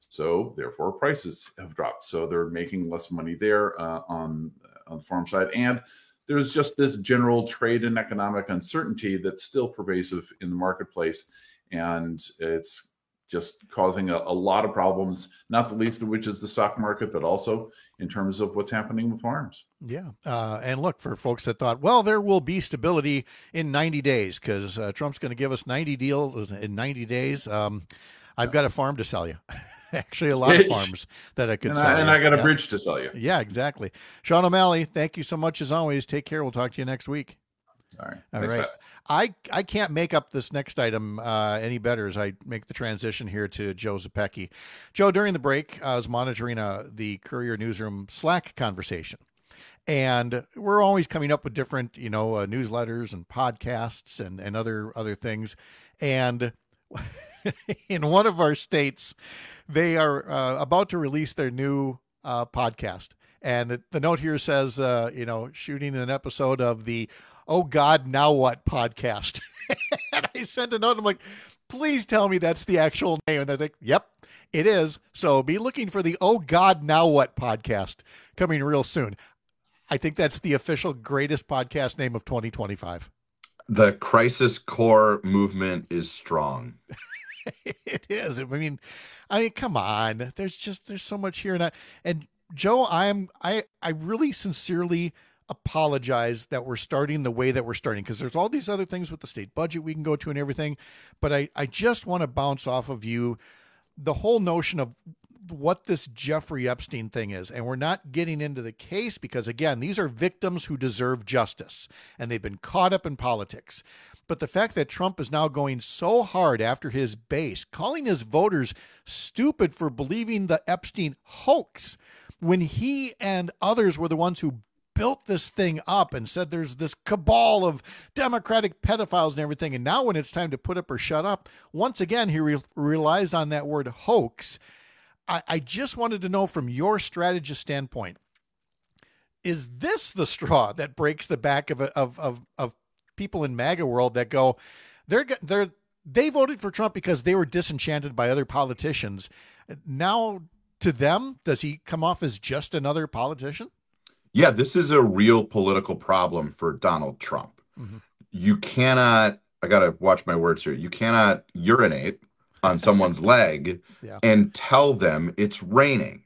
So therefore prices have dropped. So they're making less money there uh, on, on the farm side. And there's just this general trade and economic uncertainty that's still pervasive in the marketplace. And it's just causing a, a lot of problems, not the least of which is the stock market, but also in terms of what's happening with farms. Yeah. Uh, and look, for folks that thought, well, there will be stability in ninety days because uh, Trump's going to give us ninety deals in ninety days. Um, I've got a farm to sell you. Actually, a lot of farms that I could and sell I, you. And I got a yeah. bridge to sell you. Yeah, exactly. Sean O'Malley, thank you so much as always. Take care. We'll talk to you next week. All right. All Thanks, right. Pat. I, I can't make up this next item uh, any better as I make the transition here to Joe Zepecki. Joe, during the break, I was monitoring uh, the Courier Newsroom Slack conversation. And we're always coming up with different, you know, uh, newsletters and podcasts and, and other other things. And in one of our states, they are uh, about to release their new uh, podcast. And the, the note here says, uh, you know, shooting an episode of the Oh God, Now What podcast. And I sent a note. I'm like, please tell me that's the actual name. And they're like, yep, it is. So be looking for the Oh God, Now What podcast coming real soon. I think that's the official greatest podcast name of twenty twenty-five. The Crisis Core movement is strong. It is. I mean, I mean, come on. There's just there's so much here, and I, and Joe, I'm I I really sincerely apologize that we're starting the way that we're starting, because there's all these other things with the state budget we can go to and everything, but I I just want to bounce off of you the whole notion of what this Jeffrey Epstein thing is. And we're not getting into the case because, again, these are victims who deserve justice and they've been caught up in politics. But the fact that Trump is now going so hard after his base, calling his voters stupid for believing the Epstein hoax, when he and others were the ones who built this thing up and said there's this cabal of Democratic pedophiles and everything. And now when it's time to put up or shut up, once again, he re- relies on that word hoax. I, I just wanted to know from your strategist standpoint, is this the straw that breaks the back of, of, of, of people in MAGA world that go, they're, they're, they voted for Trump because they were disenchanted by other politicians. Now to them, does he come off as just another politician? Yeah, this is a real political problem for Donald Trump. Mm-hmm. You cannot, I got to watch my words here. You cannot urinate on someone's leg yeah. and tell them it's raining.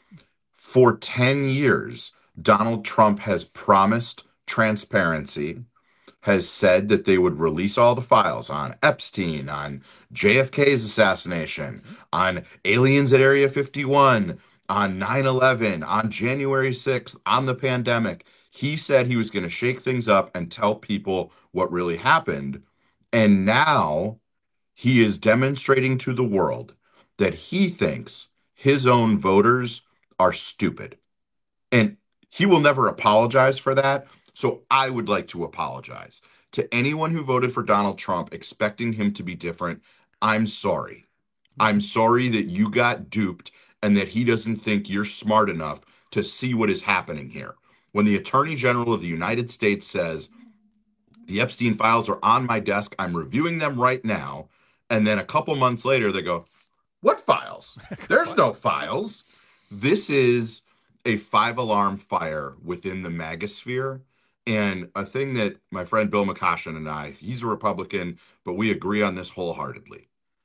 For ten years, Donald Trump has promised transparency, has said that they would release all the files on Epstein, on J F K's assassination, on aliens at Area fifty-one, on nine eleven, on January sixth, on the pandemic. He said he was going to shake things up and tell people what really happened. And now he is demonstrating to the world that he thinks his own voters are stupid. And he will never apologize for that. So I would like to apologize to anyone who voted for Donald Trump expecting him to be different. I'm sorry. I'm sorry that you got duped and that he doesn't think you're smart enough to see what is happening here. When the Attorney General of the United States says, the Epstein files are on my desk, I'm reviewing them right now, and then a couple months later they go, what files? There's no files. This is a five-alarm fire within the MAGA sphere. And a thing that my friend Bill McCoshen and I, he's a Republican, but we agree on this wholeheartedly.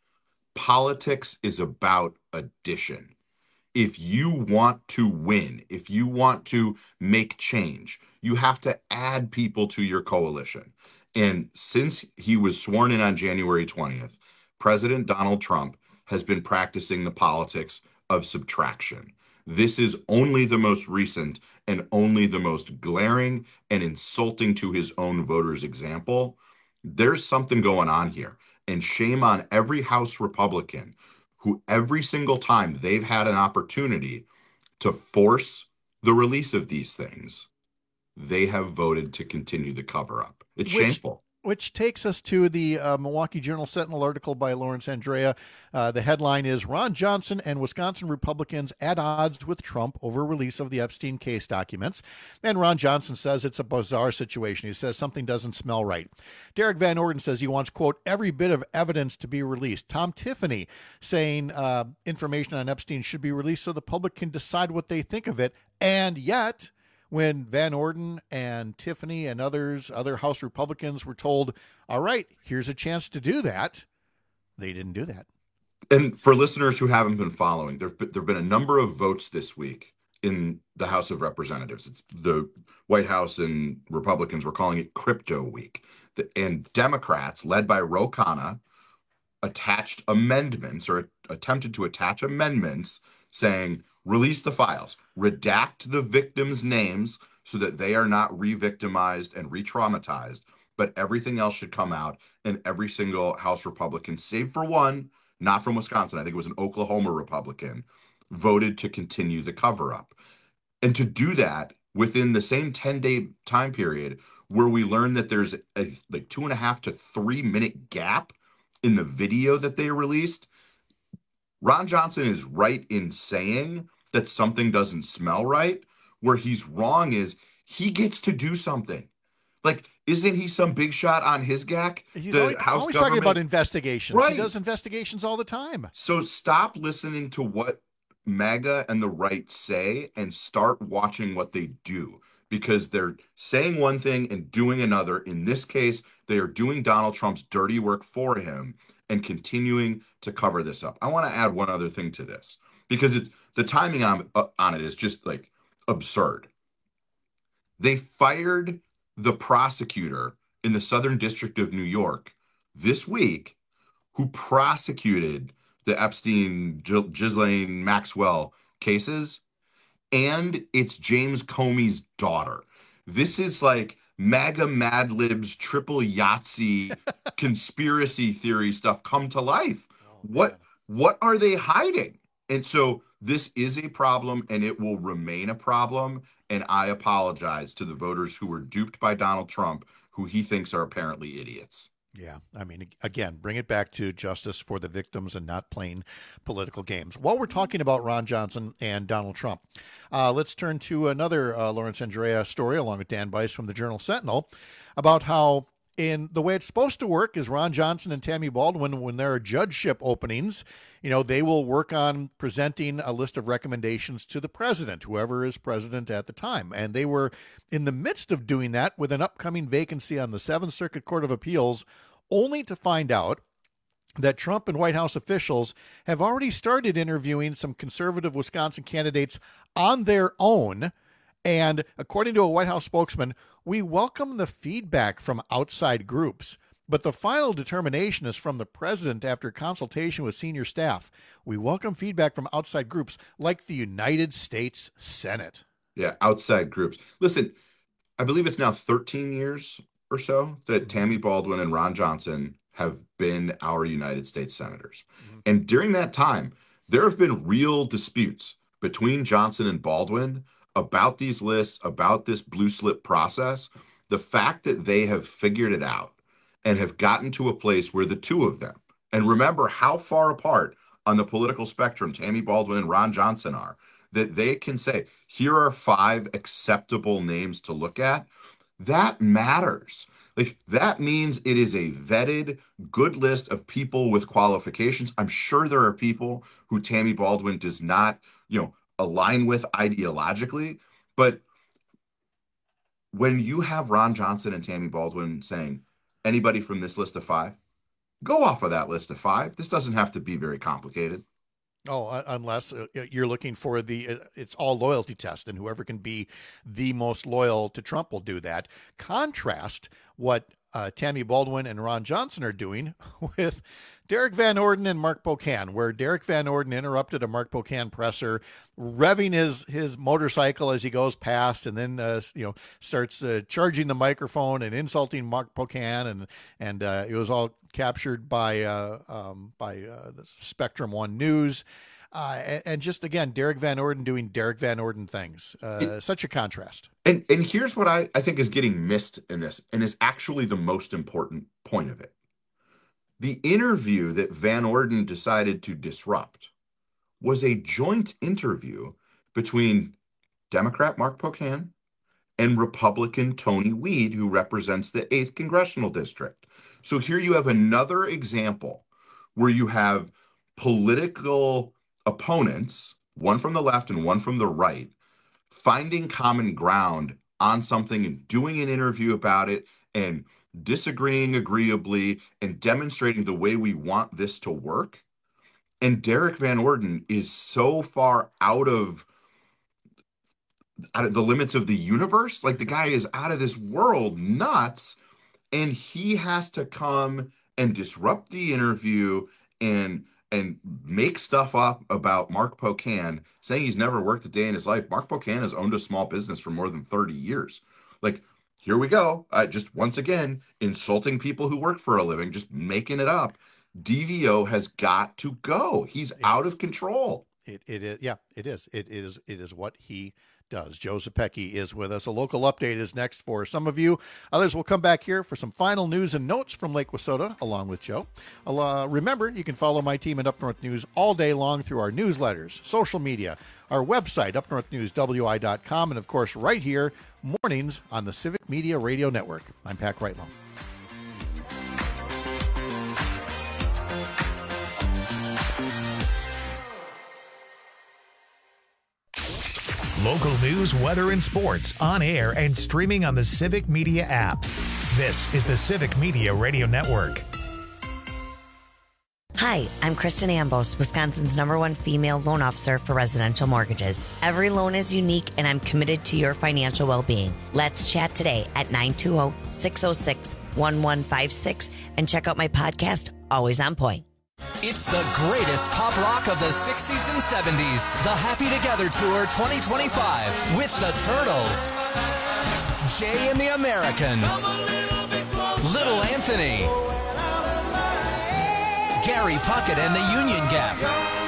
Politics is about addition. If you want to win, if you want to make change, you have to add people to your coalition. And since he was sworn in on January twentieth, President Donald Trump has been practicing the politics of subtraction. This is only the most recent and only the most glaring and insulting to his own voters example. There's something going on here, and shame on every House Republican who every single time they've had an opportunity to force the release of these things, they have voted to continue the cover-up. It's Which, shameful. Which takes us to the uh, Milwaukee Journal Sentinel article by Lawrence Andrea. Uh, the headline is, Ron Johnson and Wisconsin Republicans at odds with Trump over release of the Epstein case documents. And Ron Johnson says it's a bizarre situation. He says something doesn't smell right. Derek Van Orden says he wants, quote, every bit of evidence to be released. Tom Tiffany saying uh, information on Epstein should be released so the public can decide what they think of it. And yet, when Van Orden and Tiffany and others, other House Republicans were told, all right, here's a chance to do that, they didn't do that. And for listeners who haven't been following, there have been a number of votes this week in the House of Representatives. It's the White House and Republicans were calling it Crypto Week. The, and Democrats, led by Ro Khanna, attached amendments or attempted to attach amendments saying, release the files, redact the victims' names so that they are not re-victimized and re-traumatized, but everything else should come out, and every single House Republican, save for one, not from Wisconsin, I think it was an Oklahoma Republican, voted to continue the cover-up. And to do that within the same ten-day time period where we learn that there's a like two and a half to three minute gap in the video that they released, Ron Johnson is right in saying that something doesn't smell right. Where he's wrong is he gets to do something. Like, isn't he some big shot on his G A C? He's always, always talking about investigations. Right. He does investigations all the time. So stop listening to what MAGA and the right say and start watching what they do. because they're saying one thing and doing another. In this case, they are doing Donald Trump's dirty work for him and continuing to cover this up. I want to add one other thing to this, because it's the timing on, uh, on it is just like absurd. They fired the prosecutor in the Southern District of New York this week who prosecuted the Epstein, Ghislaine Maxwell cases, and it's James Comey's daughter. This is like MAGA Mad Libs, triple Yahtzee conspiracy theory stuff come to life. Oh, what what are they hiding? And so this is a problem, and it will remain a problem. And I apologize to the voters who were duped by Donald Trump, who he thinks are apparently idiots. Yeah, I mean, again, bring it back to justice for the victims and not playing political games. While we're talking about Ron Johnson and Donald Trump, uh, let's turn to another uh, Lawrence Andrea story, along with Dan Bice from the Journal Sentinel, about how in the way it's supposed to work is Ron Johnson and Tammy Baldwin, when there are judgeship openings, you know, they will work on presenting a list of recommendations to the president, whoever is president at the time. And they were in the midst of doing that with an upcoming vacancy on the Seventh Circuit Court of Appeals, only to find out that Trump and White House officials have already started interviewing some conservative Wisconsin candidates on their own. And according to a White House spokesman, we welcome the feedback from outside groups, but the final determination is from the president after consultation with senior staff. We welcome feedback from outside groups like the United States Senate. Yeah, outside groups. Listen, I believe it's now thirteen years or so that Tammy Baldwin and Ron Johnson have been our United States senators. Mm-hmm. And during that time, there have been real disputes between Johnson and Baldwin about these lists, about this blue slip process. The fact that they have figured it out and have gotten to a place where the two of them, and remember how far apart on the political spectrum Tammy Baldwin and Ron Johnson are, that they can say, here are five acceptable names to look at. That matters. Like, that means it is a vetted, good list of people with qualifications. I'm sure there are people who Tammy Baldwin does not, you know, align with ideologically, but when you have Ron Johnson and Tammy Baldwin saying, anybody from this list of five, go off of that list of five. This doesn't have to be very complicated. Oh, unless you're looking for the, it's all loyalty test, and whoever can be the most loyal to Trump will do that. Contrast what uh, Tammy Baldwin and Ron Johnson are doing with Derek Van Orden and Mark Pocan, where Derek Van Orden interrupted a Mark Pocan presser, revving his his motorcycle as he goes past, and then uh, you know starts uh, charging the microphone and insulting Mark Pocan, and and uh, it was all captured by uh, um, by uh, the Spectrum One News, uh, and, and just again Derek Van Orden doing Derek Van Orden things. Uh, it, such a contrast. And and here's what I, I think is getting missed in this, and is actually the most important point of it. The interview that Van Orden decided to disrupt was a joint interview between Democrat Mark Pocan and Republican Tony Weed, who represents the eighth Congressional District. So here you have another example where you have political opponents, one from the left and one from the right, finding common ground on something and doing an interview about it and disagreeing agreeably and demonstrating the way we want this to work. And Derek Van Orden is so far out of, out of the limits of the universe. Like, the guy is out of this world nuts, and he has to come and disrupt the interview and and make stuff up about Mark Pocan, saying he's never worked a day in his life. Mark Pocan has owned a small business for more than thirty years. Like, here we go. Uh, just once again, insulting people who work for a living, just making it up. D V O has got to go. He's it's, out of control. It it is. Yeah, it is. It is. It is what he does. Joe Zepecki is with us. A local update is next for some of you. Others will come back here for some final news and notes from Lake Wissota, along with Joe. Uh, remember, you can follow my team at Up North News all day long through our newsletters, social media, our website, up north news w i dot com, and of course, right here, mornings on the Civic Media Radio Network. I'm Pat Kreitlow. Local news, weather, and sports on air and streaming on the Civic Media app. This is the Civic Media Radio Network. Hi, I'm Kristen Ambos, Wisconsin's number one female loan officer for residential mortgages. Every loan is unique, and I'm committed to your financial well-being. Let's chat today at nine two zero, six zero six, one one five six and check out my podcast, Always on Point. It's the greatest pop rock of the sixties and seventies. The Happy Together Tour twenty twenty-five with the Turtles, Jay and the Americans, Little Anthony, Gary Puckett and the Union Gap,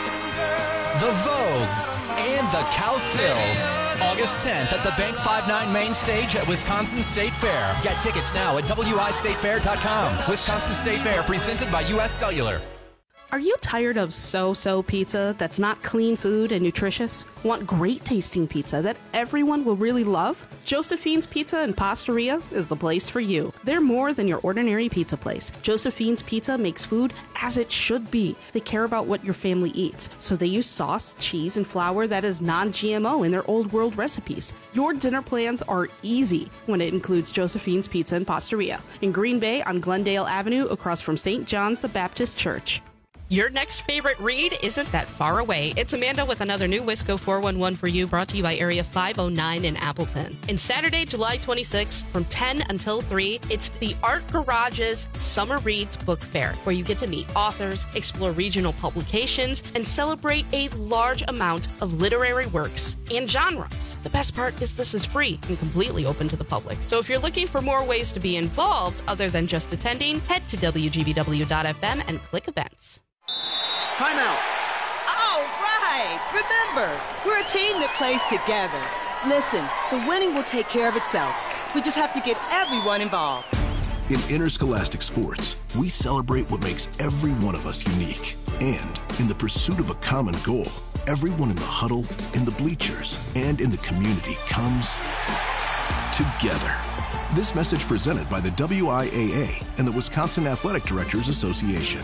the Vogues, and the Cowsills. August tenth at the Bank fifty-nine Main Stage at Wisconsin State Fair. Get tickets now at W I state fair dot com. Wisconsin State Fair presented by U S Cellular. Are you tired of so-so pizza that's not clean food and nutritious? Want great tasting pizza that everyone will really love? Josephine's Pizza and Pastaria is the place for you. They're more than your ordinary pizza place. Josephine's Pizza makes food as it should be. They care about what your family eats, so they use sauce, cheese, and flour that is non-G M O in their old world recipes. Your dinner plans are easy when it includes Josephine's Pizza and Pastaria in Green Bay on Glendale Avenue across from Saint John's the Baptist Church. Your next favorite read isn't that far away. It's Amanda with another new Wisco four one one for you, brought to you by Area five oh nine in Appleton. And Saturday, July twenty-sixth, from ten until three, it's the Art Garage's Summer Reads Book Fair, where you get to meet authors, explore regional publications, and celebrate a large amount of literary works and genres. The best part is this is free and completely open to the public. So if you're looking for more ways to be involved other than just attending, head to W G B W dot F M and click events. Timeout. All right. Remember, we're a team that plays together. Listen, the winning will take care of itself. We just have to get everyone involved. In interscholastic sports, we celebrate what makes every one of us unique. And in the pursuit of a common goal, everyone in the huddle, in the bleachers, and in the community comes together. This message presented by the W I A A and the Wisconsin Athletic Directors Association.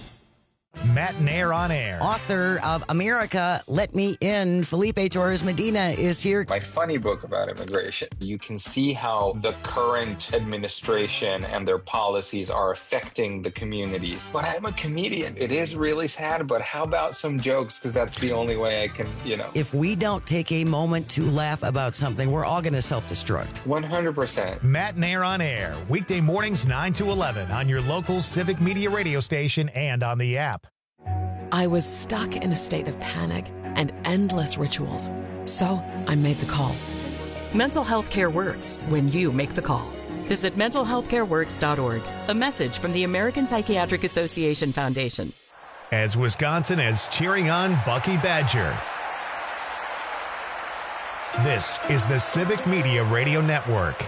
Matt Nair on air. Author of America, Let Me In, Felipe Torres Medina is here. My funny book about immigration. You can see how the current administration and their policies are affecting the communities. But I'm a comedian. It is really sad, but how about some jokes? Because that's the only way I can, you know. If we don't take a moment to laugh about something, we're all going to self-destruct. one hundred percent. Matt Nair on air, weekday mornings nine to eleven on your local Civic Media radio station and on the app. I was stuck in a state of panic and endless rituals, so I made the call. Mental health care works when you make the call. Visit mental health care works dot org. A message from the American Psychiatric Association Foundation. As Wisconsin is cheering on Bucky Badger. This is the Civic Media Radio Network.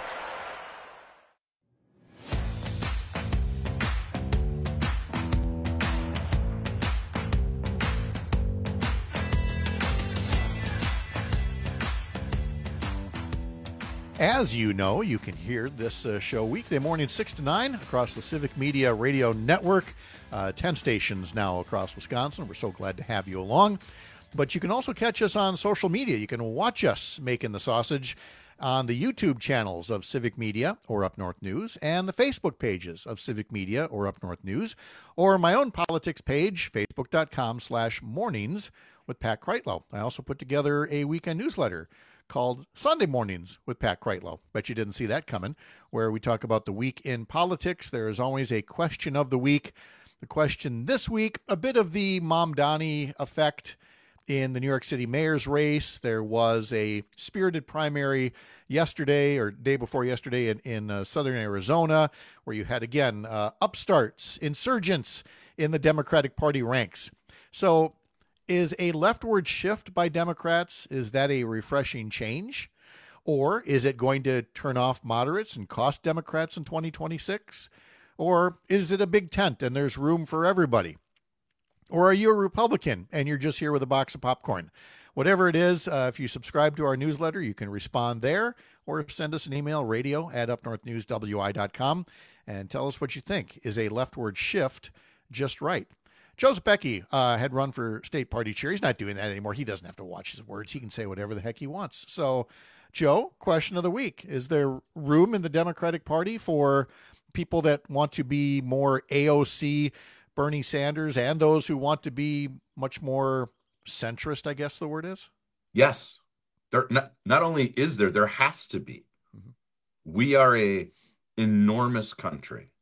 As you know, you can hear this uh, show weekday morning six to nine across the Civic Media Radio Network. Uh, ten stations now across Wisconsin. We're so glad to have you along. But you can also catch us on social media. You can watch us making the sausage on the YouTube channels of Civic Media or Up North News and the Facebook pages of Civic Media or Up North News, or my own politics page, facebook.com slash mornings with Pat Kreitlow. I also put together a weekend newsletter called Sunday Mornings with Pat Kreitlow. Bet you didn't see that coming, where we talk about the week in politics. There is always a question of the week. The question this week, a bit of the Mom Donnie effect in the New York City mayor's race. There was a spirited primary yesterday or day before yesterday in, in uh, southern Arizona, where you had, again, uh, upstarts, insurgents in the Democratic Party ranks. So is a leftward shift by Democrats, is that a refreshing change? Or is it going to turn off moderates and cost Democrats in twenty twenty-six? Or is it a big tent and there's room for everybody? Or are you a Republican and you're just here with a box of popcorn? Whatever it is, uh, if you subscribe to our newsletter, you can respond there or send us an email, radio at up north news w i dot com, and tell us what you think. Is a leftward shift just right? Joseph Becky uh, had run for state party chair. He's not doing that anymore. He doesn't have to watch his words. He can say whatever the heck he wants. So, Joe, question of the week. Is there room in the Democratic Party for people that want to be more A O C, Bernie Sanders, and those who want to be much more centrist, I guess the word is? Yes. There not, not only is there, there has to be. Mm-hmm. We are a enormous country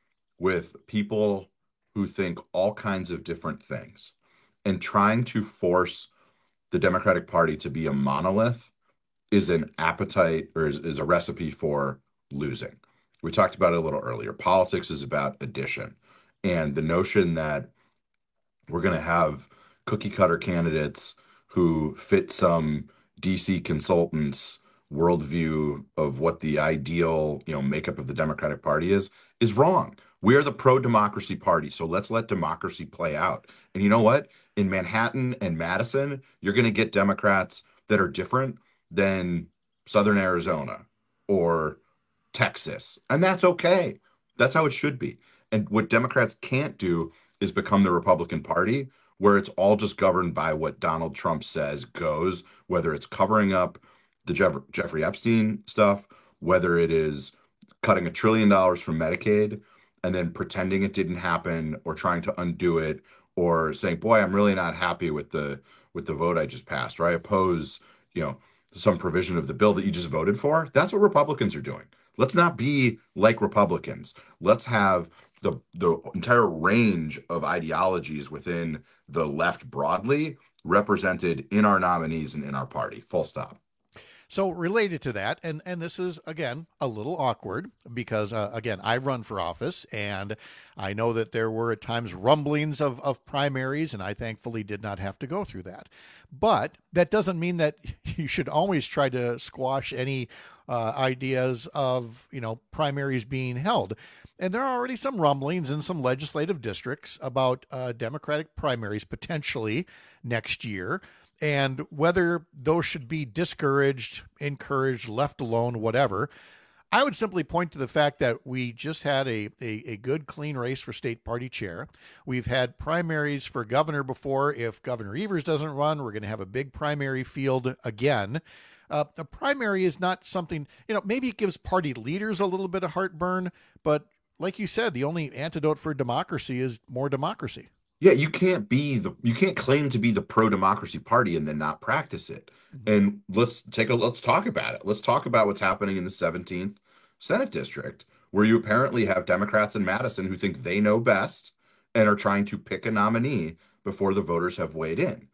with people who think all kinds of different things, and trying to force the Democratic Party to be a monolith is an appetite or is, is a recipe for losing. We talked about it a little earlier. Politics is about addition, and the notion that we're going to have cookie cutter candidates who fit some D C consultants' worldview of what the ideal, you know, makeup of the Democratic Party is, is wrong. We are the pro-democracy party, so let's let democracy play out. And you know what? In Manhattan and Madison, you're going to get Democrats that are different than Southern Arizona or Texas, and that's okay. That's how it should be. And what Democrats can't do is become the Republican Party, where it's all just governed by what Donald Trump says goes, whether it's covering up the Jeff- Jeffrey Epstein stuff, whether it is cutting a trillion dollars from Medicaid and then pretending it didn't happen, or trying to undo it, or saying, boy, I'm really not happy with the with the vote I just passed, or I oppose, you know, some provision of the bill that you just voted for. That's what Republicans are doing. Let's not be like Republicans. Let's have the the entire range of ideologies within the left broadly represented in our nominees and in our party. Full stop. So related to that, and, and this is, again, a little awkward because, uh, again, I run for office, and I know that there were at times rumblings of, of primaries, and I thankfully did not have to go through that. But that doesn't mean that you should always try to squash any uh, ideas of, you know, primaries being held. And there are already some rumblings in some legislative districts about uh, Democratic primaries potentially next year. And whether those should be discouraged, encouraged, left alone, whatever, I would simply point to the fact that we just had a, a, a good, clean race for state party chair. We've had primaries for governor before. If Governor Evers doesn't run, we're going to have a big primary field again. Uh, a primary is not something, you know, maybe it gives party leaders a little bit of heartburn, but like you said, the only antidote for democracy is more democracy. Yeah, you can't be the you can't claim to be the pro-democracy party and then not practice it. Mm-hmm. And let's take a let's talk about it. Let's talk about what's happening in the seventeenth Senate District, where you apparently have Democrats in Madison who think they know best and are trying to pick a nominee before the voters have weighed in.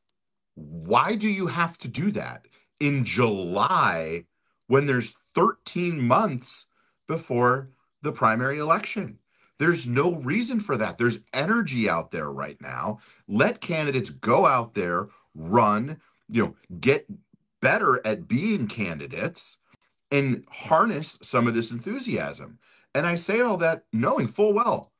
Why do you have to do that in July when there's thirteen months before the primary election? There's no reason for that. There's energy out there right now. Let candidates go out there, run, you know, get better at being candidates and harness some of this enthusiasm. And I say all that knowing full well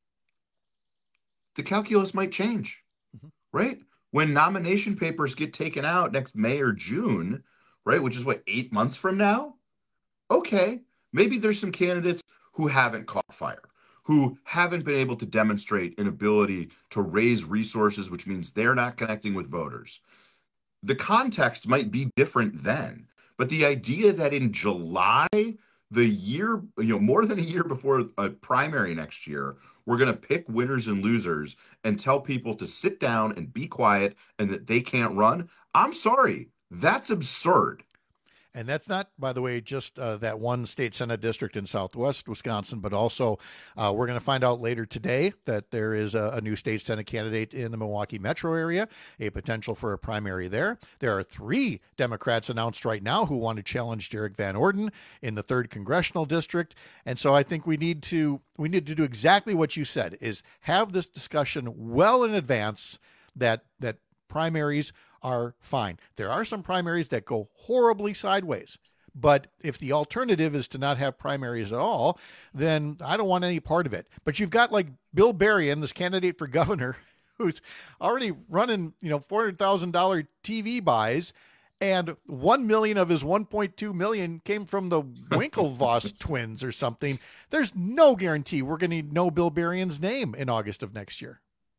the calculus might change, mm-hmm. right? When nomination papers get taken out next May or June, right, which is what, eight months from now? Okay, maybe there's some candidates who haven't caught fire, who haven't been able to demonstrate an ability to raise resources, which means they're not connecting with voters. The context might be different then, but the idea that in July, the year, you know, more than a year before a primary next year, we're going to pick winners and losers and tell people to sit down and be quiet and that they can't run, I'm sorry, that's absurd. And that's not, by the way, just uh, that one state Senate district in southwest Wisconsin, but also uh, we're going to find out later today that there is a, a new state Senate candidate in the Milwaukee metro area, a potential for a primary there. There are three Democrats announced right now who want to challenge Derek Van Orden in the third congressional district. And so I think we need to we need to do exactly what you said, is have this discussion well in advance that that primaries are fine. There are some primaries that go horribly sideways, but if the alternative is to not have primaries at all, then I don't want any part of it. But you've got like Bill Berrien, this candidate for governor, who's already running, you know, four hundred thousand dollars T V buys, and one million of his one point two million came from the Winklevoss twins or something. There's no guarantee we're going to know Bill Berrien's name in August of next year.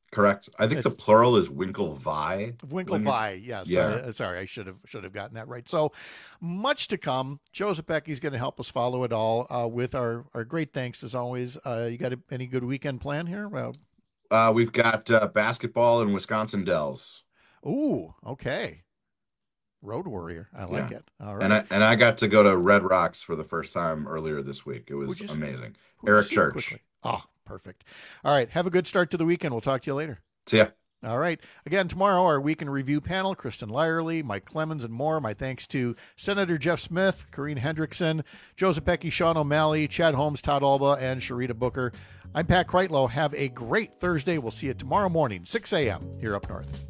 Correct. I think It's- the plural is Winklevi. Winklevi, yes. Yeah. Uh, sorry, I should have should have gotten that right. So much to come. Joseph Becky's going to help us follow it all uh, with our, our great thanks as always. Uh, you got a, any good weekend plan here? Well, Uh, we've got uh, basketball in Wisconsin Dells. ooh, okay. Road warrior. I like Yeah. it. All right. And I and I got to go to Red Rocks for the first time earlier this week. It was Who'd you- amazing. who'd you Eric see Church. quickly? Oh, perfect. All right. Have a good start to the weekend. We'll talk to you later. See ya. All right. Again, tomorrow, our weekend review panel, Kristen Lyerly, Mike Clemens, and more. My thanks to Senator Jeff Smith, Corrine Hendrickson, Joseph Becky, Sean O'Malley, Chad Holmes, Todd Alba, and Sharita Booker. I'm Pat Kreitlow. Have a great Thursday. We'll see you tomorrow morning, six a.m. here up north.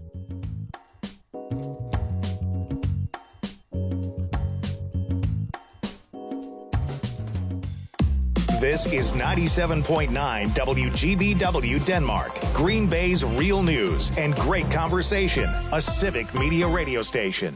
This is ninety-seven point nine W G B W Denmark, Green Bay's real news and great conversation, a civic media radio station.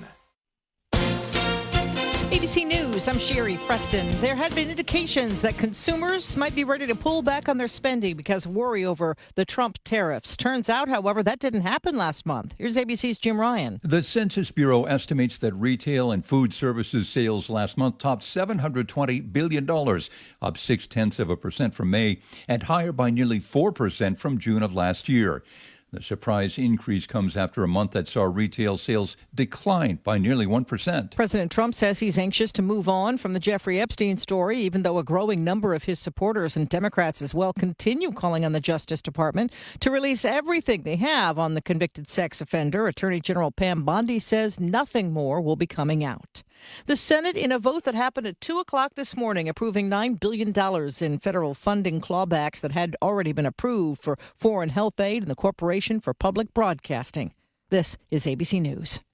A B C News, I'm Sherry Preston. There had been indications that consumers might be ready to pull back on their spending because of worry over the Trump tariffs. Turns out, however, that didn't happen last month. Here's A B C's Jim Ryan. The Census Bureau estimates that retail and food services sales last month topped seven hundred twenty billion dollars, up six-tenths of a percent from May, and higher by nearly four percent from June of last year. The surprise increase comes after a month that saw retail sales decline by nearly one percent. President Trump says he's anxious to move on from the Jeffrey Epstein story, even though a growing number of his supporters and Democrats as well continue calling on the Justice Department to release everything they have on the convicted sex offender. Attorney General Pam Bondi says nothing more will be coming out. The Senate, in a vote that happened at two o'clock this morning, approving nine billion dollars in federal funding clawbacks that had already been approved for foreign health aid and the Corporation for Public Broadcasting. This is A B C News.